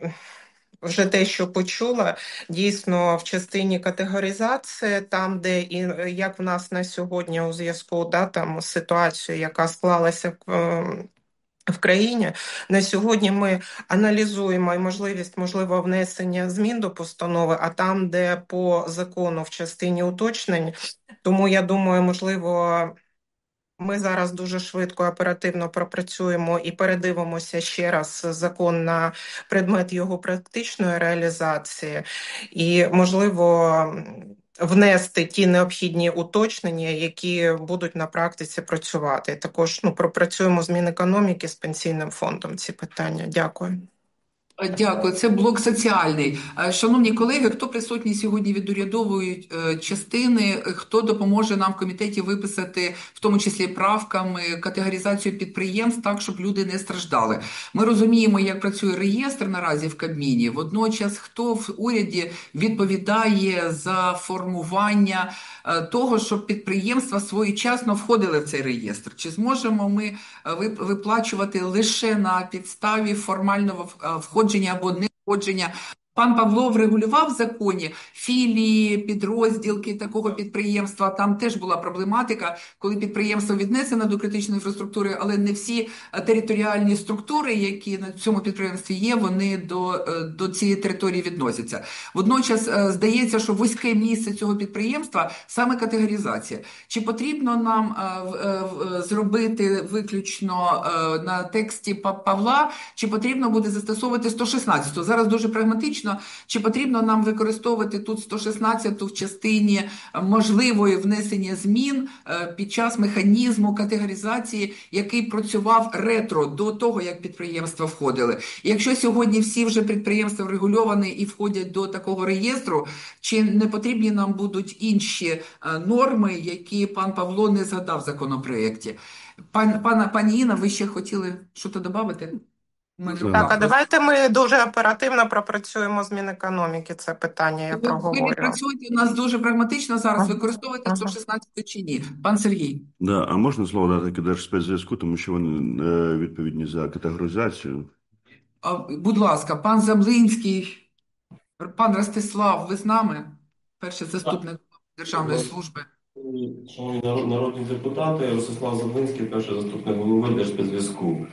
вже те, що почула, дійсно в частині категоризації, там, де і як в нас на сьогодні у зв'язку да, там, з ситуацією, яка склалася в, ем, в країні, на сьогодні ми аналізуємо і можливість, можливо, внесення змін до постанови, а там, де по закону в частині уточнень, тому я думаю, можливо, ми зараз дуже швидко, оперативно пропрацюємо і передивимося ще раз закон на предмет його практичної реалізації і, можливо, внести ті необхідні уточнення, які будуть на практиці працювати. Також ну, пропрацюємо з Мінекономіки, з Пенсійним фондом ці питання. Дякую. Дякую, це блок соціальний. Е, Шановні колеги, хто присутній сьогодні від урядової е, частини, хто допоможе нам в комітеті виписати, в тому числі правками, категоризацію підприємств так, щоб люди не страждали. Ми розуміємо, як працює реєстр наразі в Кабміні. Водночас, хто в уряді відповідає за формування е, того, щоб підприємства своєчасно входили в цей реєстр? Чи зможемо ми е, вип- виплачувати лише на підставі формального в- е, входження або не входження? Пан Павло врегулював в законі філії, підрозділки такого підприємства. Там теж була проблематика, коли підприємство віднесено до критичної інфраструктури, але не всі е, територіальні структури, які на цьому підприємстві є, вони до, е, до цієї території відносяться. Водночас е, здається, що вузьке місце цього підприємства саме категоризація. Чи потрібно нам е, в- е, в- зробити виключно е, на тексті Па- Павла, чи потрібно буде застосовувати сто шістнадцяту? Зараз дуже прагматично, чи потрібно нам використовувати тут сто шістнадцяту в частині е, можливої внесення змін е, під час механізму категоризації, який працював ретро до того, як підприємства входили. І якщо сьогодні всі вже підприємства врегульовані і входять до такого реєстру, чи не потрібні нам будуть інші е, норми, які пан Павло не згадав в законопроєкті? Пан, пана, пані Інна, ви ще хотіли щось додати? Ми не Так, Так, а вклали. давайте ми дуже оперативно пропрацюємо з Мінекономіки це питання, я Ви, ви проговорю. відпрацюєте у нас дуже прагматично зараз, використовуєте сто шістнадцяту чи ні? Пан Сергій. Да, а можна слово дати Держспецзв'язку, тому що вони е, відповідні за категоризацію. Будь ласка, пан Замлинський, пан Ростислав, ви з нами? Перший заступник Державної служби. Шановні народні депутати, Ростислав Замлинський, перший заступник голови Держспецзв'язку.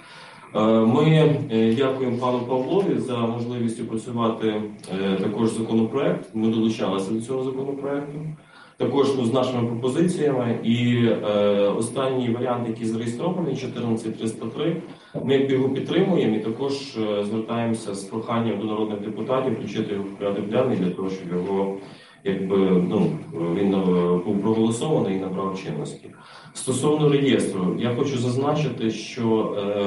Ми дякуємо пану Павлові за можливість опрацювати також законопроект. Ми долучалися до цього законопроекту. Також ну, з нашими пропозиціями. І е, останній варіант, який зареєстрований, чотирнадцять триста три, ми його підтримуємо і також е, звертаємося з проханням до народних депутатів включити його в порядок денний для того, щоб його, якби, ну, він був проголосований і набрав чинності. Стосовно реєстру, я хочу зазначити, що е,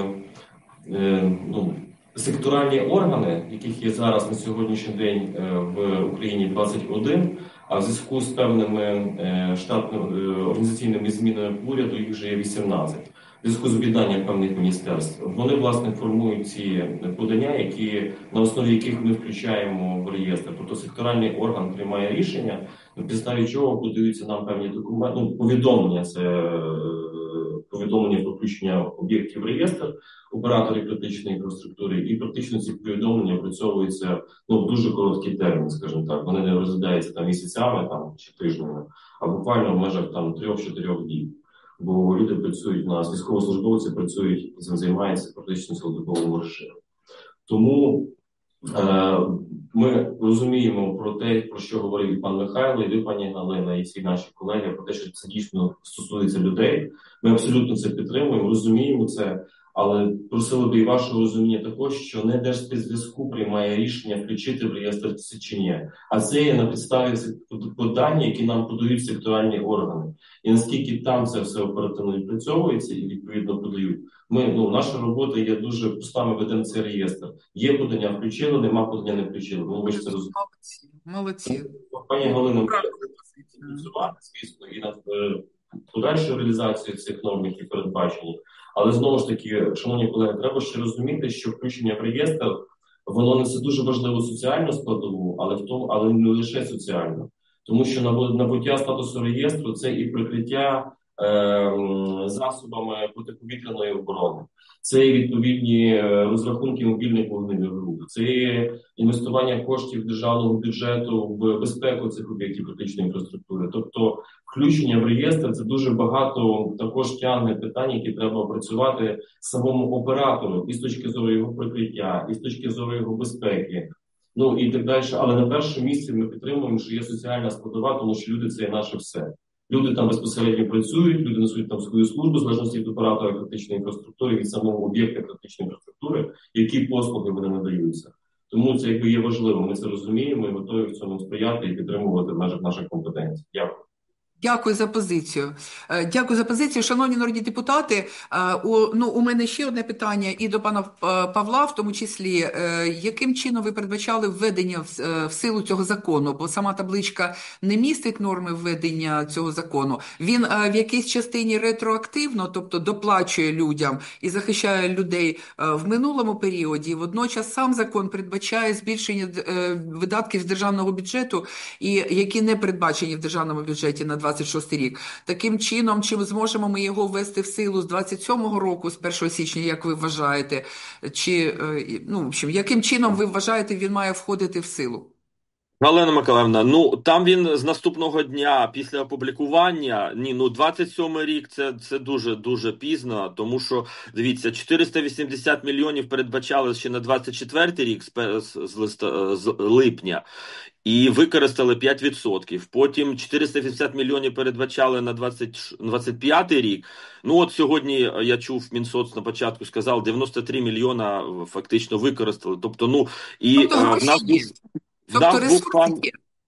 е, ну, секторальні органи, яких є зараз на сьогоднішній день е, в Україні двадцять один, а в зв'язку з певними е, штатними е, організаційними змінами уряду їх вже є вісімнадцять. В зв'язку з об'єднанням певних міністерств. Вони, власне, формують ці подання, які, на основі яких ми включаємо в реєстр. Тобто секторальний орган приймає рішення, на підставі чого подаються нам певні документи, ну, повідомлення, це е, повідомлення про включення об'єктів в реєстр, операторів критичної інфраструктури, і практично ці повідомлення опрацьовуються ну, в дуже короткий термін, скажімо так. Вони не розглядаються там місяцями там, чи тижнями, а буквально в межах там трьох-чотирьох днів. Бо люди працюють, у нас військовослужбовці працюють, цим займаються практично цілодобовому режимі. Тому е, ми розуміємо про те, про що говорив і пан Михайло, і ви, пані Галина, і всі наші колеги, про те, що це дійсно стосується людей. Ми абсолютно це підтримуємо, розуміємо це, але просили би і вашого розуміння також, що не Держспецзв'язку приймає рішення включити в реєстр це чи ні, а це є на підставі подань, які нам подають секторальні органи. І наскільки там це все оперативно відпрацьовується і відповідно подають, ми, ну, наша робота є дуже проста, ми ведемо цей реєстр. Є подання включили, нема подання не включили. Ну, ви ж це розумієте. Молодці. Молодці. Пані Галина, ми працювати, звісно, і над подальшою реалізацією цих норм, які передбачені. Але знову ж таки, шановні колеги, треба ще розуміти, що включення в реєстр, воно несе дуже важливу соціальну складову, але в тому, але не лише соціальну. Тому що набуття статусу реєстру – це і прикриття е, засобами протиповітряної оборони, це і відповідні розрахунки мобільних вогневих груп, це і інвестування коштів державного бюджету в безпеку цих об'єктів критичної інфраструктури. Тобто включення в реєстр – це дуже багато також тягне питань, які треба опрацювати самому оператору і з точки зору його прикриття, і з точки зору його безпеки. Ну і так далі. Але на першому місці ми підтримуємо, що є соціальна складова, тому що люди – це є наше все. Люди там безпосередньо працюють, люди несуть там свою службу, в залежності від оператора критичної інфраструктури, від самого об'єкта критичної інфраструктури, які послуги вони надаються. Тому це якби є важливо, ми це розуміємо і готові в цьому сприяти і підтримувати в межах наших компетенцій. Дякую. Дякую за позицію. Дякую за позицію. Шановні народні депутати, у, ну, у мене ще одне питання і до пана Павла, в тому числі, яким чином ви передбачали введення в, в силу цього закону? Бо сама табличка не містить норми введення цього закону. Він в якійсь частині ретроактивно, тобто доплачує людям і захищає людей в минулому періоді. Водночас сам закон передбачає збільшення видатків з державного бюджету, і які не передбачені в державному бюджеті на двадцять шостий рік. Таким чином, чи зможемо ми його ввести в силу з двадцять сьомого року, з першого січня, як ви вважаєте? Чи, ну, в общем, яким чином ви вважаєте, він має входити в силу? Галина Миколаївна, ну там він з наступного дня після опублікування, ні, ну двадцять сьомий рік це, це дуже дуже пізно, тому що, дивіться, чотириста вісімдесят мільйонів передбачали ще на двадцять четвертий рік з, з, листа, з липня. І використали п'ять відсотків. Потім чотириста вісімдесят мільйонів передбачали на двадцять п'ятий рік. Ну от сьогодні я чув, Мінсоц на початку сказав, дев'яносто три мільйона фактично використали. Тобто, ну, і тобто, в нас був, в нас був пан...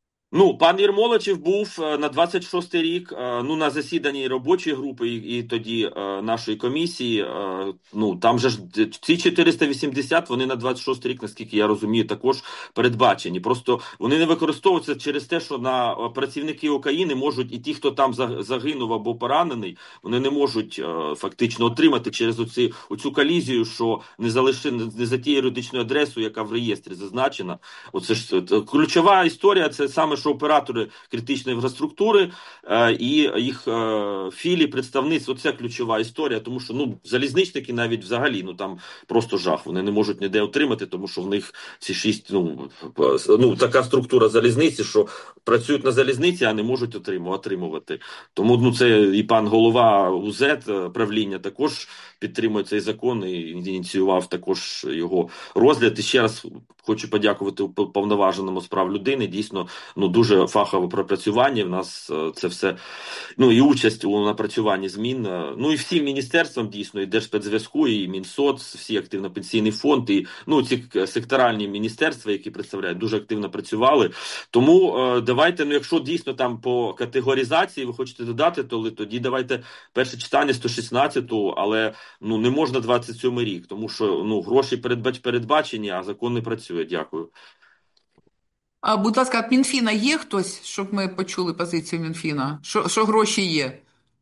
Ну, пан Єрмоличев був на двадцять шостий рік, ну, на засіданні робочої групи і, і тоді нашої комісії, ну, там же ж ці чотириста вісімдесят, вони на двадцять шостий рік, наскільки я розумію, також передбачені. Просто вони не використовуються через те, що на працівники України можуть, і ті, хто там загинув або поранений, вони не можуть фактично отримати через оці, оцю колізію, що не залиши, не за тією юридичною адресою, яка в реєстрі зазначена. Оце ж ключова історія, це саме що оператори критичної інфраструктури е, і їх е, філії, представництво – це ключова історія, тому що ну залізничники навіть взагалі ну там просто жах, вони не можуть ніде отримати, тому що в них ці шість ну, ну така структура залізниці, що працюють на залізниці, а не можуть отримувати. Тому ну це і пан голова УЗ правління також підтримує цей закон і ініціював також його розгляд. І ще раз хочу подякувати уповноваженому з прав людини. Дійсно, ну дуже фахове пропрацювання. В нас це все, ну і участь у напрацюванні змін. Ну і всім міністерствам дійсно, і Держспецзв'язку, і Мінсоц, всі активно-пенсійний фонд, і ну ці секторальні міністерства, які представляють, дуже активно працювали. Тому е, давайте, ну якщо дійсно там по категоризації ви хочете додати, то тоді давайте перше читання сто шістнадцяту, але ну не можна двадцять сьомий рік, тому що ну гроші передбач, передбачені, а закон не працює. Дякую. А, будь ласка, від Мінфіна є хтось, щоб ми почули позицію Мінфіна? Що, що гроші є?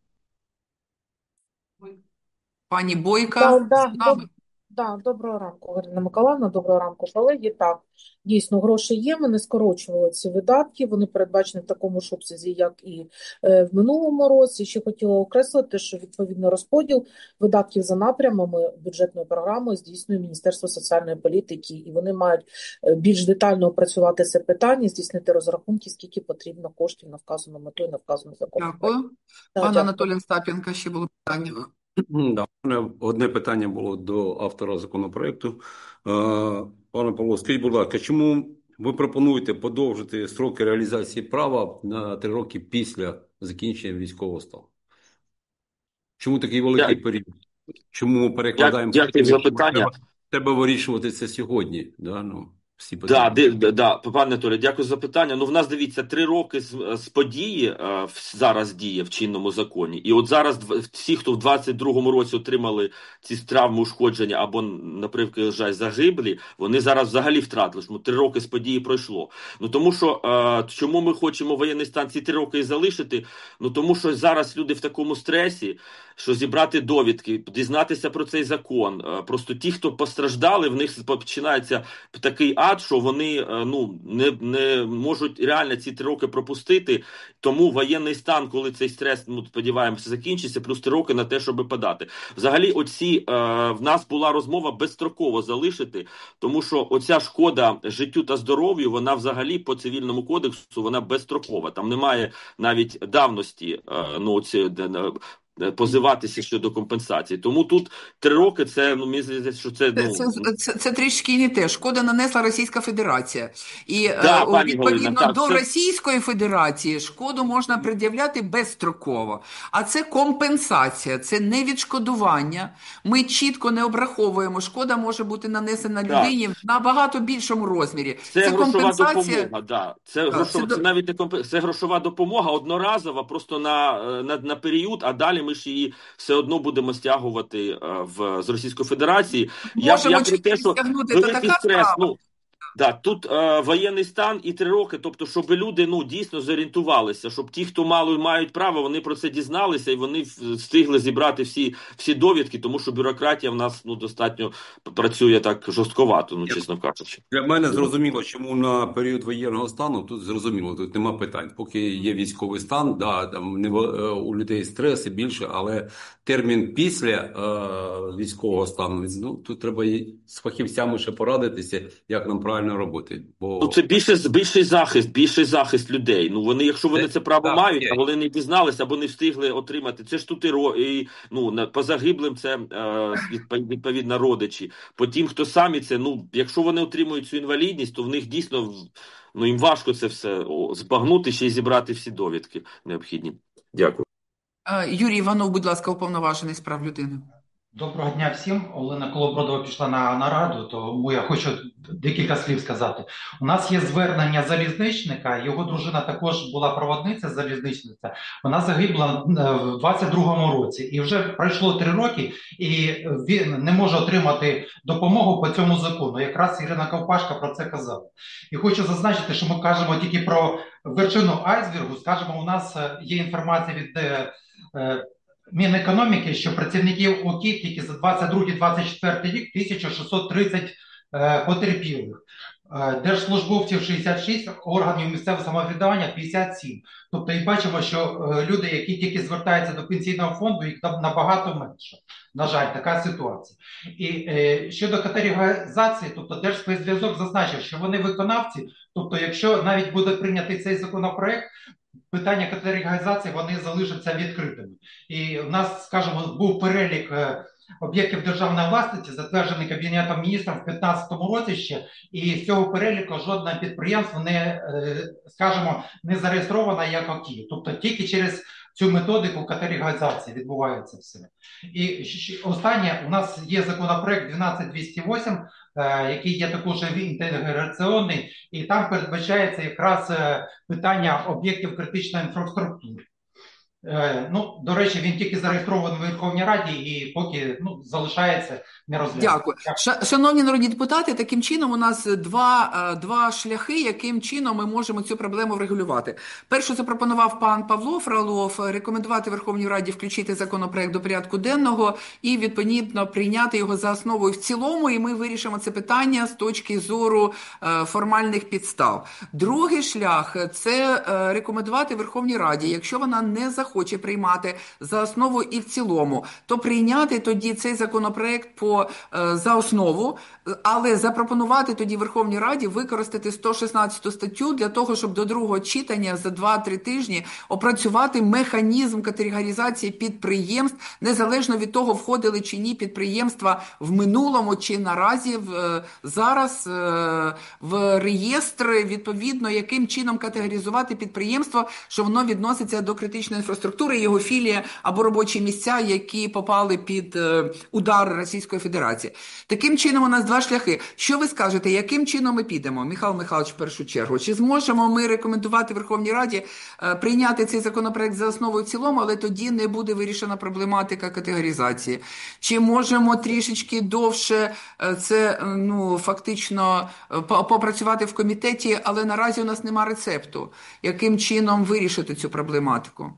Пані Бойка Да, з да, нами? доб... да, доброго ранку, Галина Миколаївна, доброго ранку, колеги. Так, дійсно, гроші є, ми не скорочували ці видатки, вони передбачені в такому ж обсязі, як і е, в минулому році. Ще хотіла окреслити, що відповідно розподіл видатків за напрямами бюджетної програми здійснює Міністерство соціальної політики, і вони мають е, більш детально опрацювати це питання, здійснити розрахунки, скільки потрібно коштів на вказану мету і на вказану закону. Дякую. Пан Анатолій Остапенко, ще було питання. Да, у мене одне питання було до автора законопроекту. Е, Пане Павло, скажіть, будь ласка, чому ви пропонуєте подовжити строки реалізації права на три роки після закінчення військового стану? Чому такий великий Я- період? Чому ми перекладаємо? Дякую за Треба, питання. треба вирішувати це сьогодні. Да? Ну, всі Да, питання. ди- да, да, пане Анатолій, дякую за питання. Ну, в нас, дивіться, три роки з, з події е, в- зараз діє в чинному законі. І от зараз дв- всі, хто в двадцять другому році отримали ці травми, ушкодження або, наприклад, жаль, загиблі, вони зараз взагалі втратили. Тому три роки з події пройшло. Ну, тому що, е, чому ми хочемо воєнний стан ці три роки і залишити? Ну, тому що зараз люди в такому стресі, що зібрати довідки, дізнатися про цей закон. Е, Просто ті, хто постраждали, в них починається такий ад, що вони е, ну не, не можуть реально ці три роки пропустити. Тому воєнний стан, коли цей стрес, ну сподіваємося, закінчиться, плюс три роки на те, щоб подати. Взагалі, оці е, в нас була розмова безстроково залишити, тому що оця шкода життю та здоров'ю, вона взагалі по цивільному кодексу вона безстрокова. Там немає навіть давності. Е, ну оці де, е, позиватися щодо компенсації. Тому тут три роки це, ну, мені здається, що це, Це, ну... це, це, це трішки не те. Шкода нанесла Російська Федерація. І Да, е, пані відповідно Галина, так, до це- Російської Федерації шкоду можна пред'являти безстроково. А це компенсація, це не відшкодування. Ми чітко не обраховуємо. Шкода може бути нанесена Так. людині в набагато більшому розмірі. Це, Це грошова компенсація. допомога, да. Це, Так, грошова, це це, до- навіть не компе- це грошова допомога одноразова, просто на, е, на, на період, а далі ми ж її все одно будемо стягувати е, в, з Російської Федерації. Я, Можемо я про те, чітко що стягнути, то великий така стрес, справа. ну, да, тут е, воєнний стан і три роки, тобто, щоб люди ну, дійсно зорієнтувалися, щоб ті, хто мало мають право, вони про це дізналися і вони в- встигли зібрати всі, всі довідки, тому що бюрократія в нас ну, достатньо працює так жорстковато, ну, чесно кажучи. Для мене зрозуміло, чому на період воєнного стану тут зрозуміло, тут нема питань. Поки є військовий стан, да, там не, е, у людей стрес і більше, але термін після е, військового стану, ну, тут треба і з фахівцями ще порадитися, як нам правильно робити. Бо Ну, це більше, більший захист, більший захист людей. Ну, вони, якщо вони Це- це право так, мають, є. а вони не дізналися або не встигли отримати, це ж тут і, ро- і ну, на- по загиблим це е, відпо- відповідно родичі. По тим, хто самі це, ну, якщо вони отримують цю інвалідність, то в них дійсно, в- ну, їм важко це все о, збагнути, ще й зібрати всі довідки необхідні. Дякую. Е, Юрій Іванов, будь ласка, уповноважений з прав людини. Доброго дня всім. Олена Колобродова пішла на нараду, тому я хочу декілька слів сказати. У нас є звернення залізничника, його дружина також була проводниця залізничниця. Вона загибла в двадцять другому році і вже пройшло три роки, і він не може отримати допомогу по цьому закону. Якраз Ірина Ковпашка про це казала. І хочу зазначити, що ми кажемо тільки про вершину айсбергу. Скажімо, у нас є інформація від е, е, Мінекономіки, що працівників ОКІ тільки за двадцять другий - двадцять четвертий рік тисяча шістсот тридцять е, потерпілих. держслужбовців шістдесят шість, органів місцевого самоврядування п'ятдесят сім. Тобто і бачимо, що люди, які тільки звертаються до пенсійного фонду, їх там набагато менше. На жаль, така ситуація. І е, щодо категоризації, тобто Держспецзв'язок зазначив, що вони виконавці, тобто якщо навіть буде прийнятий цей законопроект, питання категоризації вони залишаться відкритими. І в нас, скажімо, був перелік об'єктів державної власності, затверджений Кабінетом міністрів в дві тисячі п'ятнадцятому році ще, і з цього переліку жодне підприємство не, скажімо, не зареєстровано як ОКІ. Тобто тільки через цю методику категоризації відбувається все. І останнє, у нас є законопроект дванадцять двісті вісім, який є також інтеграційний, і там передбачається якраз питання об'єктів критичної інфраструктури. Ну, до речі, він тільки зареєстрований в Верховній Раді і поки ну, залишається не розглянутим. Дякую. Шановні народні депутати, таким чином у нас два, два шляхи, яким чином ми можемо цю проблему врегулювати. Перше запропонував пан Павло Фролов рекомендувати Верховній Раді включити законопроект до порядку денного і відповідно прийняти його за основу і в цілому, і ми вирішимо це питання з точки зору формальних підстав. Другий шлях – це рекомендувати Верховній Раді, якщо вона не захоче хоче приймати за основу і в цілому, то прийняти тоді цей законопроект по, е, за основу, але запропонувати тоді Верховній Раді використати сто шістнадцяту статтю для того, щоб до другого читання за два-три тижні опрацювати механізм категоризації підприємств, незалежно від того, входили чи ні підприємства в минулому чи наразі в, е, зараз е, в реєстр, відповідно, яким чином категоризувати підприємство, що воно відноситься до критичної інфраструктури, його філія або робочі місця, які попали під е, удар Російської Федерації. Таким чином у нас два шляхи. Що ви скажете, яким чином ми підемо? Михайло Михайлович, в першу чергу. Чи зможемо ми рекомендувати Верховній Раді е, прийняти цей законопроект за основу і в цілому, але тоді не буде вирішена проблематика категоризації? Чи можемо трішечки довше е, це ну, фактично е, попрацювати в комітеті, але наразі у нас нема рецепту, яким чином вирішити цю проблематику?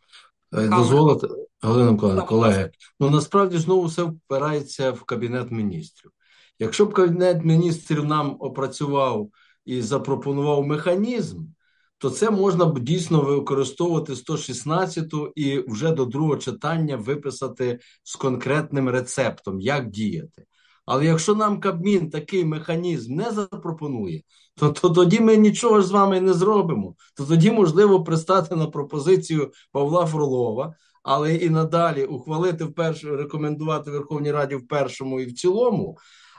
Дозволите, Галина Миколаївна, колеги, ну насправді знову все впирається в Кабінет міністрів. Якщо б Кабінет міністрів нам опрацював і запропонував механізм, то це можна б дійсно використовувати сто шістнадцяту і вже до другого читання виписати з конкретним рецептом, як діяти. Але якщо нам Кабмін такий механізм не запропонує, то, то тоді ми нічого ж з вами не зробимо. То тоді можливо пристати на пропозицію Павла Фролова, але і надалі ухвалити вперше, рекомендувати Верховній Раді в першому і в цілому,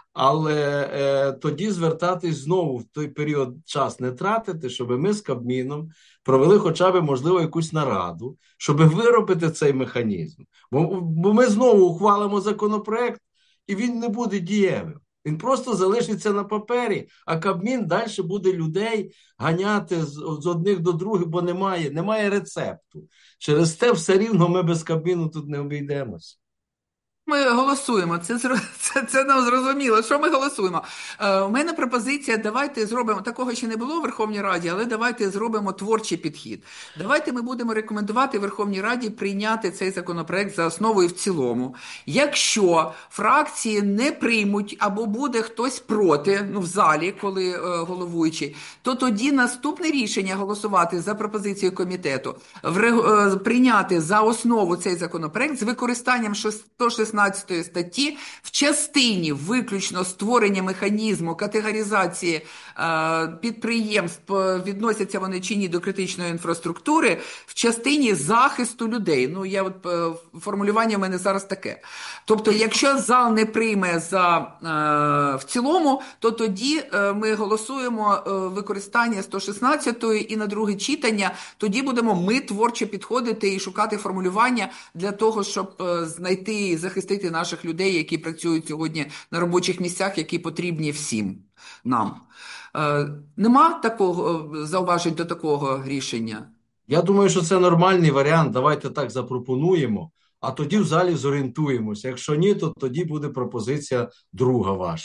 але е, тоді звертатись знову в той період час не тратити, щоб ми з Кабміном провели хоча б, можливо, якусь нараду, щоб виробити цей механізм. Бо, бо ми знову ухвалимо законопроект, і він не буде дієвим. Він просто залишиться на папері, а Кабмін далі буде людей ганяти з, з одних до других, бо немає, немає рецепту. Через те все рівно ми без Кабміну тут не обійдемося. Ми голосуємо, це, це, це нам зрозуміло. Що ми голосуємо? Е, у мене пропозиція, давайте зробимо, такого ще не було в Верховній Раді, але давайте зробимо творчий підхід. Давайте ми будемо рекомендувати Верховній Раді прийняти цей законопроект за основу і в цілому. Якщо фракції не приймуть або буде хтось проти, ну в залі, коли е, головуючий, то тоді наступне рішення голосувати за пропозицією комітету, в, е, прийняти за основу цей законопроект з використанням сто шістнадцятої статті в частині виключно створення механізму категоризації е, підприємств, відносяться вони чи ні до критичної інфраструктури, в частині захисту людей. Ну, я от е, формулювання в мене зараз таке. Тобто, якщо зал не прийме за е, в цілому, то тоді е, ми голосуємо е, використання сто шістнадцятої і на друге читання, тоді будемо ми творчо підходити і шукати формулювання для того, щоб е, знайти і захистити наших людей, які працюють сьогодні на робочих місцях, які потрібні всім нам. Е, нема такого зауважень до такого рішення? Я думаю, що це нормальний варіант. Давайте так запропонуємо, а тоді в залі зорієнтуємося. Якщо ні, то тоді буде пропозиція друга ваша.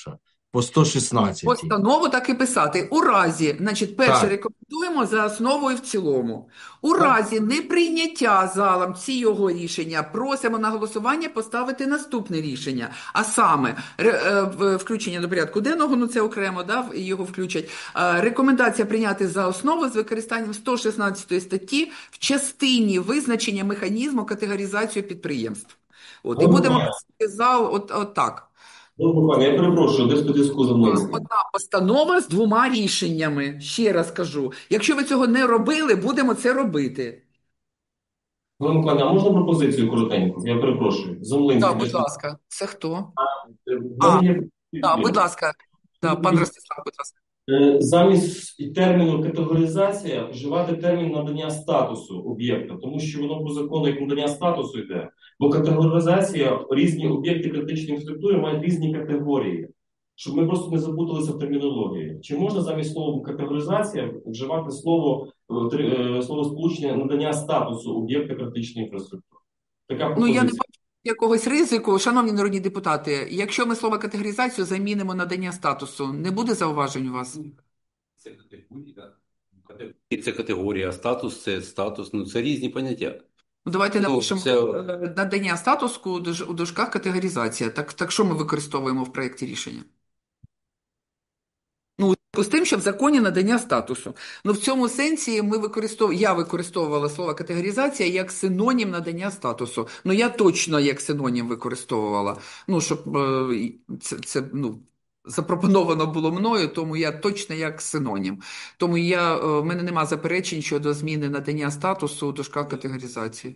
по сто шістнадцятій. Постанову так і писати. У разі, значить, перше Так. рекомендуємо за основу і в цілому. У Так. разі неприйняття залом цього рішення просимо на голосування поставити наступне рішення, а саме ре- е, в- включення до порядку денного, ну це окремо, да, в- його включать. Е, Рекомендація прийняти за основу з використанням сто шістнадцятої статті в частині визначення механізму категоризації підприємств. От, і будемо просити зал от, от так. Ну, пане, я перепрошую, де спецзв'язку за мною? Одна постанова з двома рішеннями. Ще раз кажу. Якщо ви цього не робили, будемо це робити. Галина Миколаївна, а можна пропозицію коротеньку? Я перепрошую. Замлинський. Так, будь ласка. Це хто? А, А, так, будь ласка. Так, пан Ростислав, будь ласка. Е, Замість терміну категоризація вживати термін надання статусу об'єкта, тому що воно по закону як надання статусу йде. Бо категоризація, різні об'єкти критичної інфраструктури мають різні категорії, щоб ми просто не запуталися в термінології. Чи можна замість слова категоризація вживати слово, е, три- е, слово сполучення надання статусу об'єкта критичної інфраструктури? Така Ну, пропозиція. я не бачу якогось ризику. Шановні народні депутати, якщо ми слово категоризацію замінимо надання статусу, не буде зауважень у вас? Це категорія. Категорія- Це категорія, статус це статус. Ну, це різні поняття. Ну, давайте Ну, напишемо це- е, надання статусу у душ- у дужках категоризація. Так, так що ми використовуємо в проєкті рішення? Ну, з тим, що в законі надання статусу. Ну, в цьому сенсі ми використов... я використовувала слово категоризація як синонім надання статусу. Ну, я точно як синонім використовувала. Ну, щоб е, і це, це ну, запропоновано було мною, тому я точно як синонім. Тому я, е, в мене нема заперечень щодо зміни надання статусу у дужках категоризації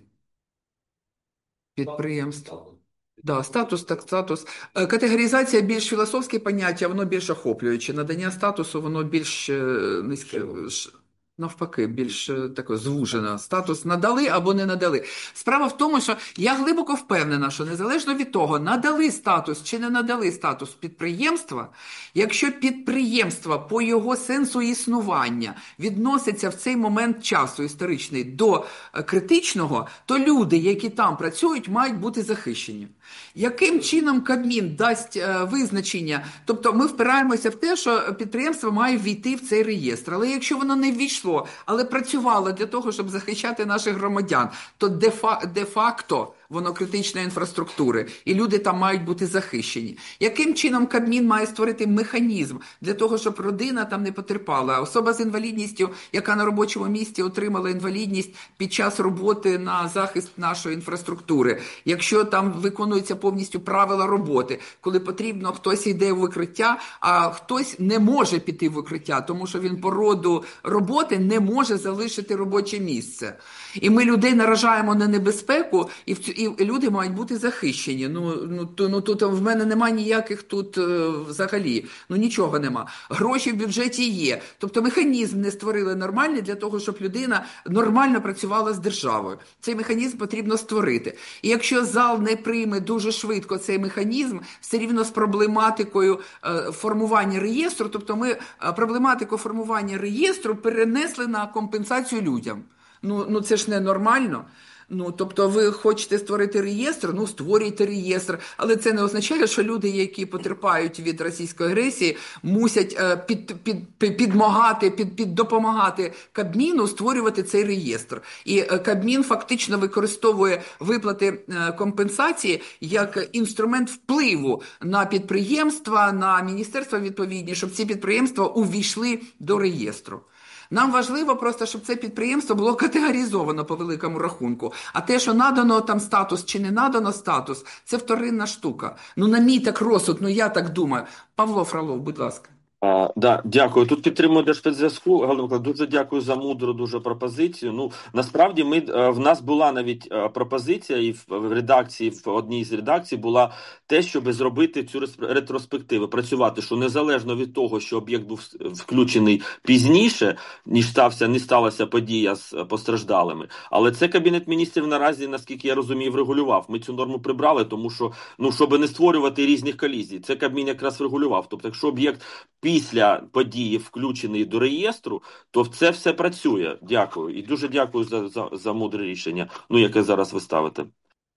підприємств. Да, статус, так, статус. Е, Категоризація більш філософське поняття, воно більш охоплююче. Надання статусу, воно більш е, низьке, ш- навпаки, більш е, таке звужено. Статус надали або не надали. Справа в тому, що я глибоко впевнена, що незалежно від того, надали статус чи не надали статус підприємства, якщо підприємство по його сенсу існування відноситься в цей момент часу історичний до е, критичного, то люди, які там працюють, мають бути захищені. Яким чином Кабмін дасть е, визначення? Тобто ми впираємося в те, що підприємство має ввійти в цей реєстр. Але якщо воно не ввійшло, але працювало для того, щоб захищати наших громадян, то де-фа- де-факто воно критичної інфраструктури, і люди там мають бути захищені. Яким чином Кабмін має створити механізм для того, щоб родина там не потерпала? Особа з інвалідністю, яка на робочому місці отримала інвалідність під час роботи на захист нашої інфраструктури. Якщо там виконуються повністю правила роботи, коли потрібно, хтось йде в викриття, а хтось не може піти в викриття, тому що він по роду роботи не може залишити робоче місце. І ми людей наражаємо на небезпеку, і, в цю- і люди мають бути захищені. Ну, ну, то, ну тут в мене немає ніяких тут е, взагалі, ну нічого нема. Гроші в бюджеті є. Тобто механізм не створили нормальний для того, щоб людина нормально працювала з державою. Цей механізм потрібно створити. І якщо зал не прийме дуже швидко цей механізм, все рівно з проблематикою е, формування реєстру, тобто ми е, проблематику формування реєстру перенесли на компенсацію людям. Ну, ну це ж не нормально. Ну, тобто ви хочете створити реєстр, ну створюйте реєстр, але це не означає, що люди, які потерпають від російської агресії, мусять е, під, під, під, підмагати, під, під допомагати Кабміну створювати цей реєстр. І е, Кабмін фактично використовує виплати е, компенсації як інструмент впливу на підприємства, на міністерства відповідні, щоб ці підприємства увійшли до реєстру. Нам важливо просто, щоб це підприємство було категоризовано по великому рахунку. А те, що надано там статус чи не надано статус, це вторинна штука. Ну, на мій так розсуд, ну я так думаю. Павло Фролов, будь ласка. А, да, дякую. Тут підтримую Держспецзв'язку. Галина Миколаївна, дуже дякую за мудру дуже пропозицію. Ну, насправді, ми, е, в нас була навіть е, пропозиція, і в, в редакції, в одній з редакцій була те, щоб зробити цю рес- ретроспективу, працювати, що незалежно від того, що об'єкт був с- включений пізніше, ніж стався, не сталася подія з е, постраждалими. Але це Кабінет міністрів наразі, наскільки я розумію, врегулював. Ми цю норму прибрали, тому що, ну, щоб не створювати різних колізій. Це Кабмін якраз врегулював. Тобто, якщо об'єкт після події включений до реєстру, то це все працює. Дякую. І дуже дякую за, за, за мудре рішення, ну, яке зараз ви ставите.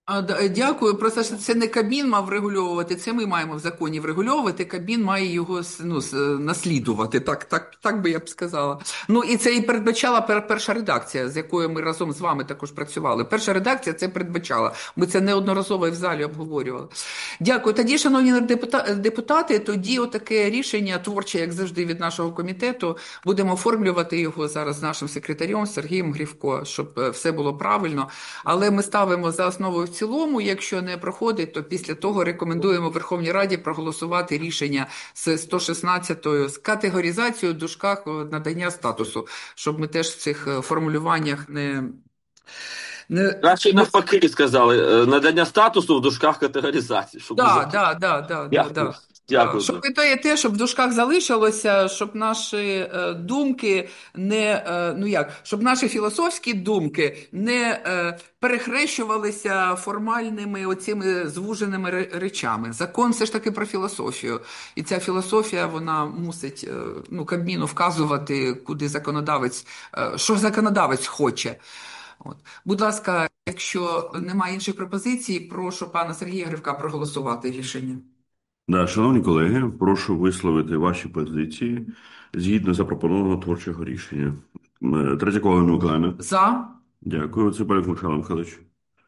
А, д- Дякую. Просто що це не Кабмін мав врегульовувати, це ми маємо в законі врегульовувати. Кабмін має його с- ну, с- наслідувати. Так, так, так би я б сказала. Ну і це і передбачала пер- перша редакція, з якою ми разом з вами також працювали. Перша редакція це передбачала. Ми це неодноразово і в залі обговорювали. Дякую. Тоді, шановні депута- депутати, тоді отаке рішення творче, як завжди, від нашого комітету. Будемо оформлювати його зараз з нашим секретарем Сергієм Грівко, щоб е, все було правильно. Але ми ставимо за основу в цілому. Якщо не проходить, то після того рекомендуємо Верховній Раді проголосувати рішення з сто шістнадцятою з категоризацією в дужках надання статусу, щоб ми теж в цих е, формулюваннях не... не... Краще навпаки сказали, е, надання статусу в дужках категоризації. Щоб Да, не да, да, да, да, Дякую. да. Дякую. Щоб і те, і те, щоб в дужках залишилося, щоб наші е, думки не, е, ну як, щоб наші філософські думки не е, перехрещувалися формальними оцими звуженими ре- речами. Закон все ж таки про філософію. І ця філософія, вона мусить, е, ну, Кабміну вказувати, куди законодавець, е, що законодавець хоче. От. Будь ласка, якщо немає інших пропозицій, прошу пана Сергія Гривка проголосувати рішення. Да, шановні колеги, прошу висловити ваші позиції згідно запропонованого творчого рішення. М, Третьякова Галина Миколаївна. За. Дякую. Цимбалюк Михайло Михайлович.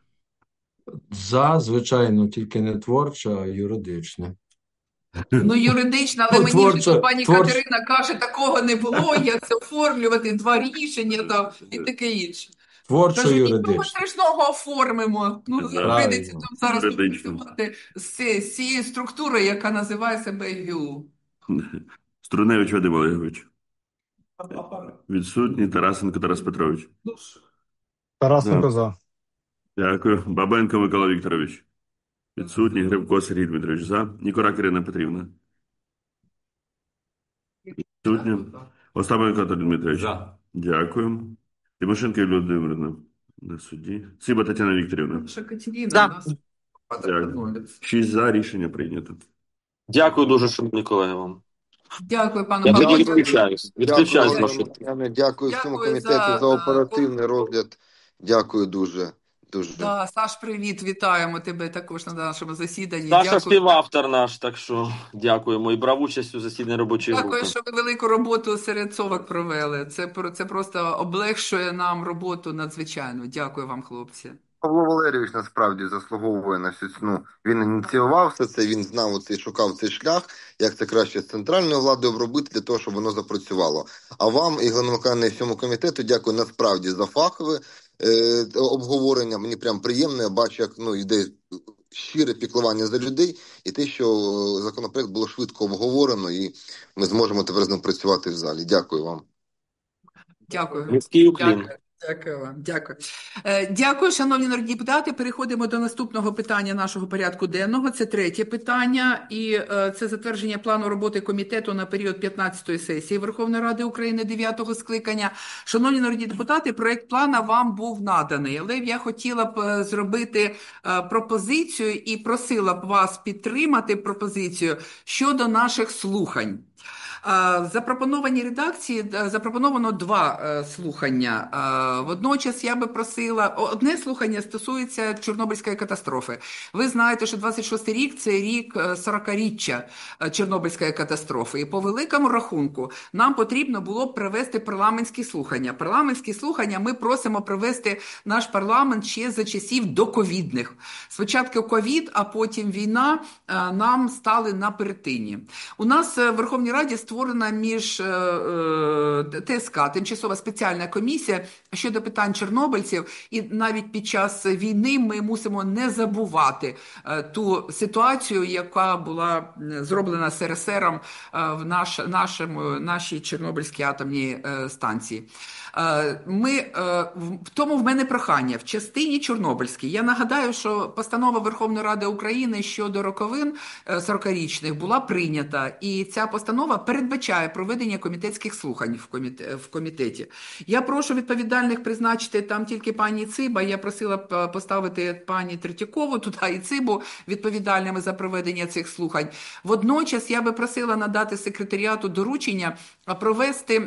За, звичайно, тільки не творче, а юридичне. Ну, юридично, але Ну, мені вже творче- пані творче- Катерина каже, такого не було, як це оформлювати, два рішення там і таке інше. Творчо Кажу, нічого юридичне. страшного оформимо. Ну, Да, прийдеться правильно. там зараз Юридично. працювати з ці- з цією структурою, яка називає себе ГЮ. Струневич Вадим Олегович. Відсутній. Тарасенко Тарас Петрович. Тарасенко Да. за. Дякую. Бабенко Микола Вікторович. Відсутній. Гривко Сергій Дмитрович. За. Нікорак Ірина Петрівна. Відсутня. Остапенко Анатолій Дмитрович. За. Дякую. Тимошенко Юлія Володимирівна. На суді. Циба Тетяна Вікторівна. Що Катерина За. у нас Дякую. Шість за. Рішення прийнято. Дякую дуже, шановні колеги, вам. Дякую, пану Я тоді Павло. відключаюсь. Відключаюсь Дякую, вашу. Галина, дякую всьому Дякую комітету за, за е, оперативний розгляд. Дякую дуже. Дуже. Да, Саш, привіт, вітаємо тебе також на нашому засіданні. Саша Дякую. співавтор наш, так що дякуємо і брав участь у засіданні робочої Дякую, групи. що ви велику роботу серед совок провели. Це, про- це просто облегшує нам роботу надзвичайно. Дякую вам, хлопці. Павло Валерійович насправді заслуговує на всю ціну. Він ініціював все це, він знав оцей, шукав цей шлях, як це краще з центральною владою обробити для того, щоб воно запрацювало. А вам, і Галина Миколаївна, і всьому комітету, дякую насправді за фахове е, обговорення. Мені прям приємно, я бачу, як ну, йде щире піклування за людей, і те, що законопроект було швидко обговорено, і ми зможемо тепер з ним працювати в залі. Дякую вам. Дякую. Низький уклін. Дякую. Дякую вам. Дякую. Е, Дякую, шановні народні депутати. Переходимо до наступного питання нашого порядку денного. Це третє питання, і е, це затвердження плану роботи комітету на період п'ятнадцятої сесії Верховної Ради України дев'ятого скликання. Шановні народні депутати, проект плана вам був наданий, але я хотіла б е, зробити е, пропозицію і просила б вас підтримати пропозицію щодо наших слухань. Е, В запропонованій редакції е, запропоновано два е, слухання. Е, Водночас я би просила, одне слухання стосується Чорнобильської катастрофи. Ви знаєте, що двадцять шостий рік – це рік е, сорокаріччя е, Чорнобильської катастрофи. І по великому рахунку нам потрібно було б провести парламентські слухання. Парламентські слухання ми просимо провести наш парламент ще за часів доковідних. Спочатку ковід, а потім війна е, нам стали на перетині. У нас е, в Верховній Раді створена між е, е, ТСК, Тимчасова спеціальна комісія щодо питань чорнобильців, і навіть під час війни ми мусимо не забувати е, ту ситуацію, яка була е, зроблена СРСРом е, в наш, нашому, нашій Чорнобильській атомній е, станції. Е, Ми, е, в тому в мене прохання. В частині Чорнобильській, я нагадаю, що постанова Верховної Ради України щодо роковин е, сорокарічних була прийнята, і ця постанова передбачає передбачає проведення комітетських слухань в, коміте, в комітеті. Я прошу відповідальних призначити там тільки пані Циба, я просила поставити пані Третьякову туди і Цибу відповідальними за проведення цих слухань. Водночас я би просила надати секретаріату доручення провести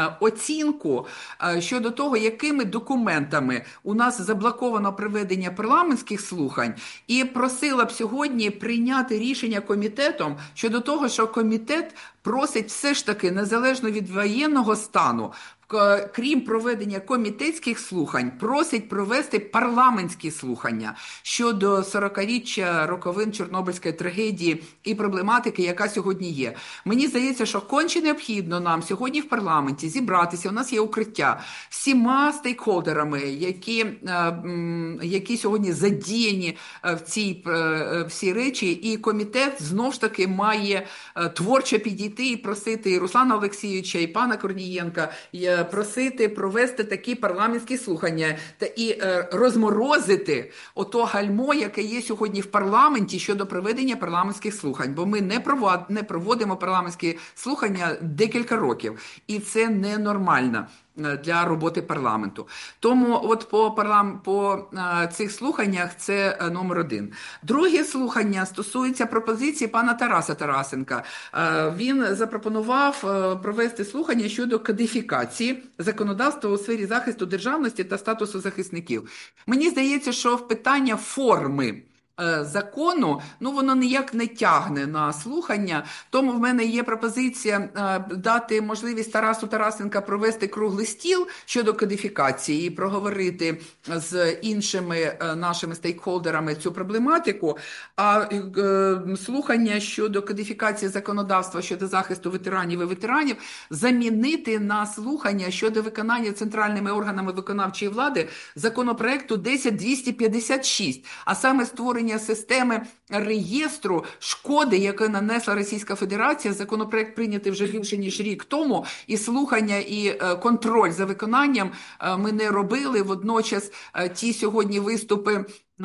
оцінку щодо того, якими документами у нас заблоковано проведення парламентських слухань, і просила б сьогодні прийняти рішення комітетом щодо того, що комітет просить все ж таки, незалежно від воєнного стану, крім проведення комітетських слухань, просить провести парламентські слухання щодо сорокаріччя роковин Чорнобильської трагедії і проблематики, яка сьогодні є. Мені здається, що конче необхідно нам сьогодні в парламенті зібратися, у нас є укриття, всіма стейкхолдерами, які, які сьогодні задіяні в цій всі речі, і комітет знов ж таки має творчо підійти і просити і Руслана Олексійовича, і пана Корнієнка, просити провести такі парламентські слухання та і е, розморозити ото гальмо, яке є сьогодні в парламенті щодо проведення парламентських слухань. Бо ми не, провод, не проводимо парламентські слухання декілька років. І це ненормально для роботи парламенту. Тому от по, парлам... по а, цих слуханнях це а, номер один. Друге слухання стосується пропозиції пана Тараса Тарасенка. А, він запропонував а, провести слухання щодо кодифікації законодавства у сфері захисту державності та статусу захисників. Мені здається, що в питання форми закону, ну воно ніяк не тягне на слухання, тому в мене є пропозиція е, дати можливість Тарасу Тарасенка провести круглий стіл щодо кодифікації і проговорити з іншими е, нашими стейкхолдерами цю проблематику, а е, слухання щодо кодифікації законодавства щодо захисту ветеранів і ветеранів замінити на слухання щодо виконання центральними органами виконавчої влади законопроекту десять двісті п'ятдесят шість, а саме створення системи реєстру шкоди, яку нанесла Російська Федерація. Законопроект прийнятий вже більше ніж рік тому, і слухання, і контроль за виконанням ми не робили. Водночас ті сьогодні виступи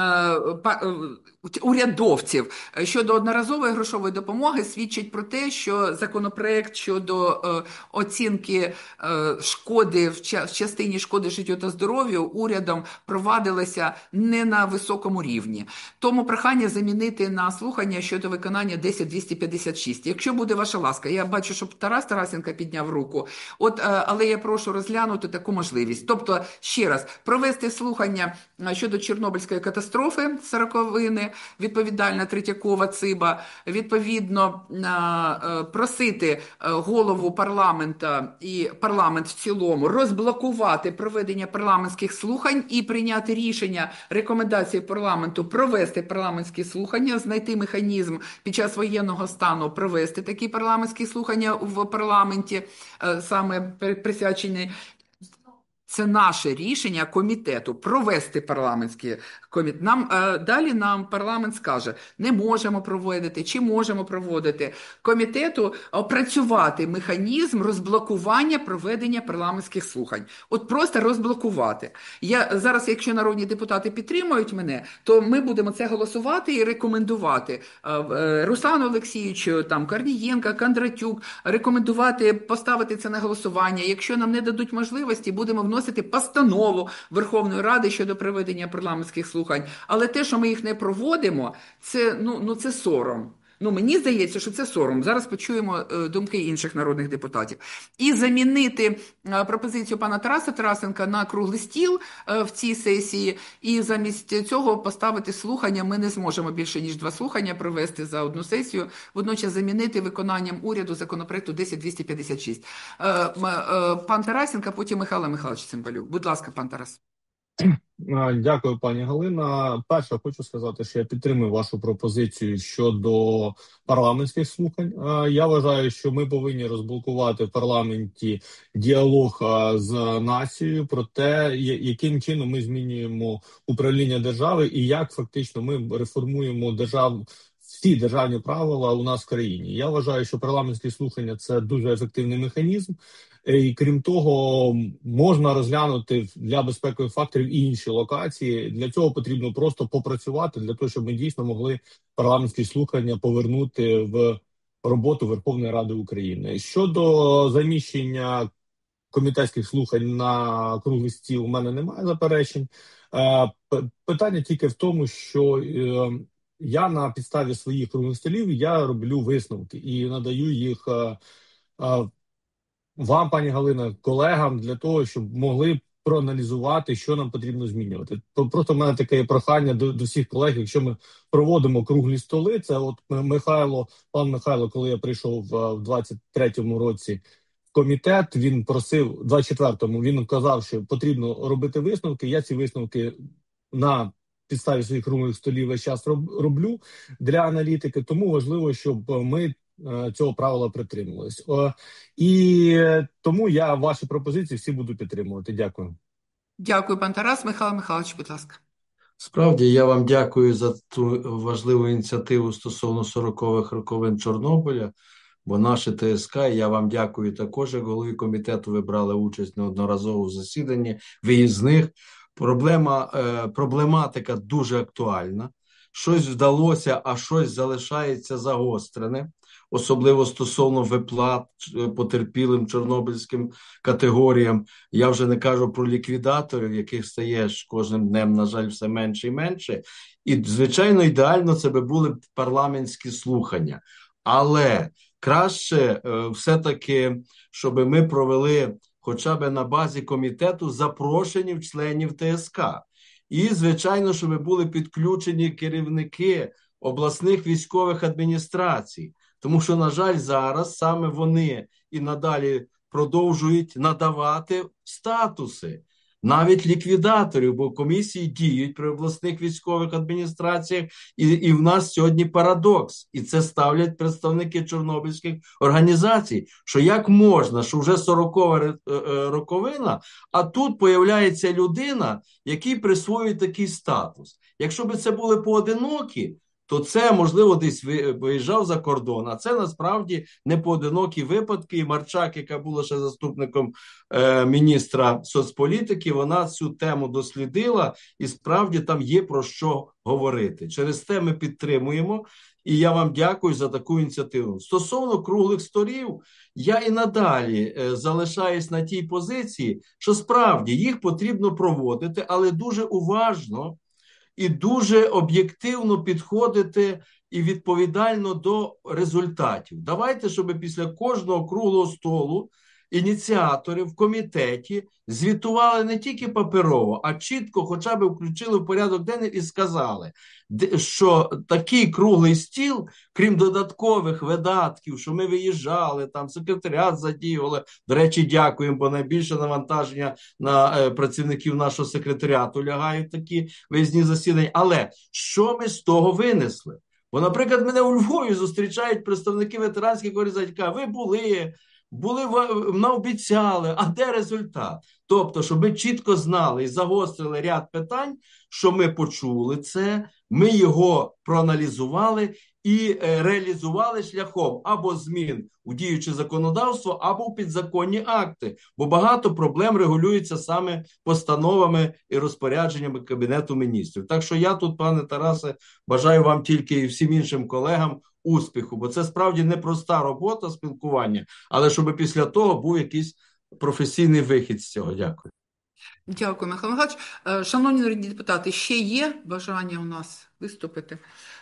урядовців щодо одноразової грошової допомоги свідчить про те, що законопроект щодо оцінки шкоди в частині шкоди життю та здоров'ю урядом провадилося не на високому рівні. Тому прохання замінити на слухання щодо виконання десять двісті п'ятдесят шість. Якщо буде ваша ласка, я бачу, що Тарас Тарасенко підняв руку, от, але я прошу розглянути таку можливість. Тобто, ще раз, провести слухання щодо Чорнобильської катастрофи, сороковини, відповідальна Третьякова, Циба, відповідно просити голову парламента і парламент в цілому розблокувати проведення парламентських слухань і прийняти рішення, рекомендації парламенту провести парламентські слухання, знайти механізм під час воєнного стану провести такі парламентські слухання в парламенті, саме присвячені. Це наше рішення комітету провести парламентський комітет. Нам е, далі нам парламент скаже, не можемо проводити чи можемо проводити. Комітету опрацювати механізм розблокування проведення парламентських слухань. От просто розблокувати. Я зараз, якщо народні депутати підтримують мене, то ми будемо це голосувати і рекомендувати е, е, Руслану Олексійовичу, там Корнієнка, Кондратюк, рекомендувати поставити це на голосування. Якщо нам не дадуть можливості, будемо вносити постанову Верховної Ради щодо проведення парламентських слухань. Але те, що ми їх не проводимо, це, ну, ну, це сором. Ну, мені здається, що це сором. Зараз почуємо е, думки інших народних депутатів. І замінити е, пропозицію пана Тараса Тарасенка на круглий стіл е, в цій сесії, і замість цього поставити слухання. Ми не зможемо більше, ніж два слухання провести за одну сесію. Водночас замінити виконанням уряду законопроекту десять двісті п'ятдесят шість. Е, е, пан Тарасенко, потім Михайло Михайлович Цимбалюк. Будь ласка, пан Тарас. Дякую, пані Галина. Перше, хочу сказати, що я підтримую вашу пропозицію щодо парламентських слухань. Я вважаю, що ми повинні розблокувати в парламенті діалог з нацією про те, яким чином ми змінюємо управління держави і як фактично ми реформуємо державу. Всі державні правила у нас в країні. Я вважаю, що парламентські слухання – це дуже ефективний механізм. І крім того, можна розглянути для безпекових факторів і інші локації. Для цього потрібно просто попрацювати, для того, щоб ми дійсно могли парламентські слухання повернути в роботу Верховної Ради України. Щодо заміщення комітетських слухань на круглий стіл, у мене немає заперечень. Е, питання тільки в тому, що е, я на підставі своїх круглих столів я роблю висновки і надаю їх е, е, вам, пані Галина, колегам, для того, щоб могли проаналізувати, що нам потрібно змінювати. То просто в мене таке прохання до, до всіх колег, якщо ми проводимо круглі столи, це от Михайло, пан Михайло, коли я прийшов в двадцять третьому році в комітет, він просив, в двадцять четвертому він казав, що потрібно робити висновки, я ці висновки на підставі своїх круглих столів весь час роблю для аналітики, тому важливо, щоб ми цього правила притримувались. І тому я ваші пропозиції всі буду підтримувати. Дякую. Дякую, пан Тарас. Михайло Михайлович, будь ласка. Справді, я вам дякую за ту важливу ініціативу стосовно сорокових роковин Чорнобиля, бо наше ТСК, і я вам дякую також, як голові комітету, ви брали участь неодноразово в засіданні виїзних. Проблема, е, проблематика дуже актуальна. Щось вдалося, а щось залишається загострене, особливо стосовно виплат потерпілим чорнобильським категоріям. Я вже не кажу про ліквідаторів, яких стає кожним днем, на жаль, все менше і менше. І, звичайно, ідеально це би були парламентські слухання. Але краще е, все-таки, щоб ми провели хоча б на базі комітету запрошені членів ТСК. І, звичайно, щоб були підключені керівники обласних військових адміністрацій. Тому що, на жаль, зараз саме вони і надалі продовжують надавати статуси, навіть ліквідаторів, бо комісії діють при обласних військових адміністраціях, і, і в нас сьогодні парадокс. І це ставлять представники чорнобильських організацій, що як можна, що вже сорокова роковина, а тут появляється людина, який присвоює такий статус. Якщо б це були поодинокі, то це, можливо, десь виїжджав за кордон. А це, насправді, не поодинокі випадки. І Марчак, яка була ще заступником е, міністра соцполітики, вона цю тему дослідила, і справді там є про що говорити. Через те ми підтримуємо, і я вам дякую за таку ініціативу. Стосовно круглих столів, я і надалі е, залишаюсь на тій позиції, що справді їх потрібно проводити, але дуже уважно, і дуже об'єктивно підходити і відповідально до результатів. Давайте, щоб після кожного круглого столу ініціатори в комітеті звітували не тільки паперово, а чітко хоча б включили в порядок денний і сказали, що такий круглий стіл, крім додаткових видатків, що ми виїжджали, там секретаріат задіювали, до речі, дякуємо, бо найбільше навантаження на е, працівників нашого секретаріату лягають такі виїзні засідання. Але що ми з того винесли? Бо, наприклад, мене у Львові зустрічають представники ветеранських організацій, кажуть, ви були, були, наобіцяли, а де результат? Тобто, щоб ми чітко знали і загострили ряд питань, що ми почули це, ми його проаналізували і е, реалізували шляхом або змін у діюче законодавство, або у підзаконні акти. Бо багато проблем регулюється саме постановами і розпорядженнями Кабінету міністрів. Так що я тут, пане Тарасе, бажаю вам тільки і всім іншим колегам успіху, бо це справді непроста робота, спілкування, але щоб після того був якийсь професійний вихід з цього. Дякую. Дякую, Михайло Михайлович. Шановні народні депутати, ще є бажання у нас виступити?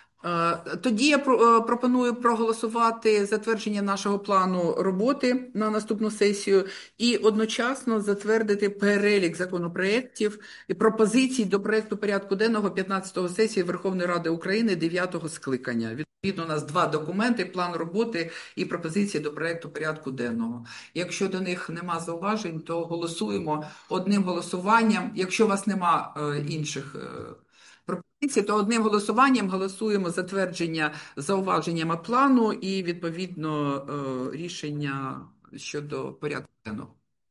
Тоді я пропоную проголосувати затвердження нашого плану роботи на наступну сесію і одночасно затвердити перелік законопроєктів і пропозицій до проєкту порядку денного п'ятнадцятої сесії Верховної Ради України дев'ятого скликання. Відповідно, у нас два документи, план роботи і пропозиції до проєкту порядку денного. Якщо до них нема зауважень, то голосуємо одним голосуванням. Якщо у вас нема інших пропозицій, то одним голосуванням голосуємо затвердження зауваженнями плану і, відповідно, рішення щодо порядку денного.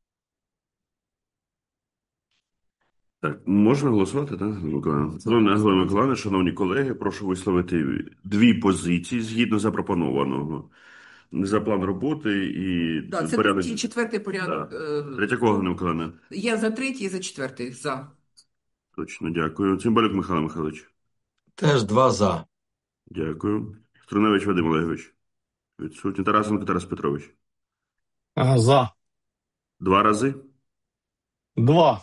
Так, можна голосувати, так, Миколаївна? Шановна Галина Миколаївна, шановні колеги, прошу висловити дві позиції згідно запропонованого. За план роботи і да, це порядок. Третій, четвертий порядок. Да. Третьякова Галина Миколаївна. Я за третій і за четвертий. За. Точно, дякую. Цимбалюк Михайло Михайлович. Теж два за. Дякую. Струневич Вадим Олегович. Відсутній. Тарасенко Тарас Петрович. А, За. Два рази. Два.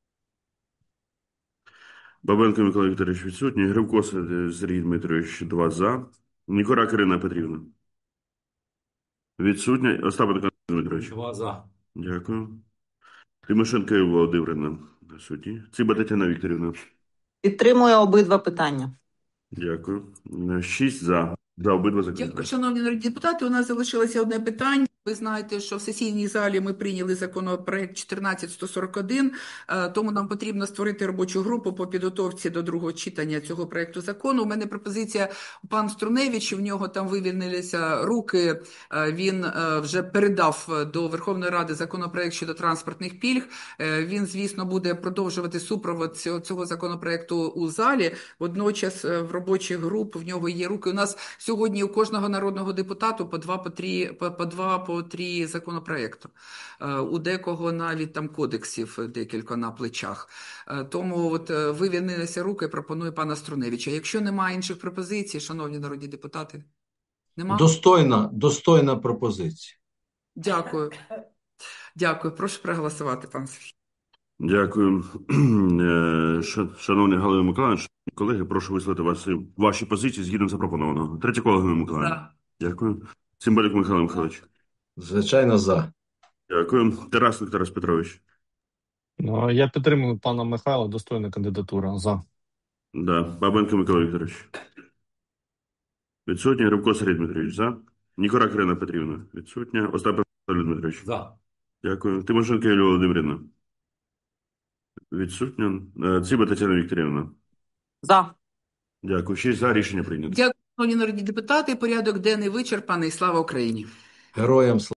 Бабенко Микола Вікторович відсутній. Гривко Сергій Дмитрович. Два за. Нікорак Ірина Петрівна. Відсутня. Остапенко Дмитрович. Два за. Дякую. Тимошенко Юлія Володимирівна. Відсутні. Циба Тетяна Вікторівна. Підтримую обидва питання. Дякую. Шість за. За обидва Дякую, законопроекти. шановні народні депутати. У нас залишилося одне питання. Ви знаєте, що в сесійній залі ми прийняли законопроект чотирнадцять сто сорок один, е, тому нам потрібно створити робочу групу по підготовці до другого читання цього проекту закону. У мене пропозиція пан Струневич, в нього там вивільнилися руки, е, він е, вже передав до Верховної Ради законопроект щодо транспортних пільг. Е, Він, звісно, буде продовжувати супровод цього, цього законопроекту у залі. Водночас е, в робочих груп в нього є руки. У нас сьогодні у кожного народного депутату по два, по три, по, по два, по три законопроекту. Е, У декого навіть там кодексів декілька на плечах. Е, Тому от е, вивільнилися руки, пропоную пана Струневича. Якщо немає інших пропозицій, шановні народні депутати, нема? Достойна, достойна пропозиція. Дякую. Дякую. Прошу проголосувати, пан Сергій. Дякую. Е, ша- Шановні Галина Миколаївна, шановні колеги, прошу висловити вас, ваші позиції згідно запропонованого. Третє коло Галина Миколаївна. За. Дякую. Цимбалюк Михайло Михайлович. Звичайно, за. Дякую. Тарасенко Тарас Петрович. Ну, я підтримую пана Михайла, достойна кандидатура. За. Да. Бабенко Микола Вікторович. Відсутня. Гривко Сергій Дмитрович. За. Нікорак Ірина Петрівна. Відсутня. Остап Анатолій Дмитрович. За. Дякую. Тимошенко Юлія Володимирівна. Відсутня. Е, Циба Тетяна Вікторівна. За. Дякую. Шість за. Рішення прийнято. Дякую, шановні народні депутати. Порядок денний вичерпаний. Слава Україні. Героям слава.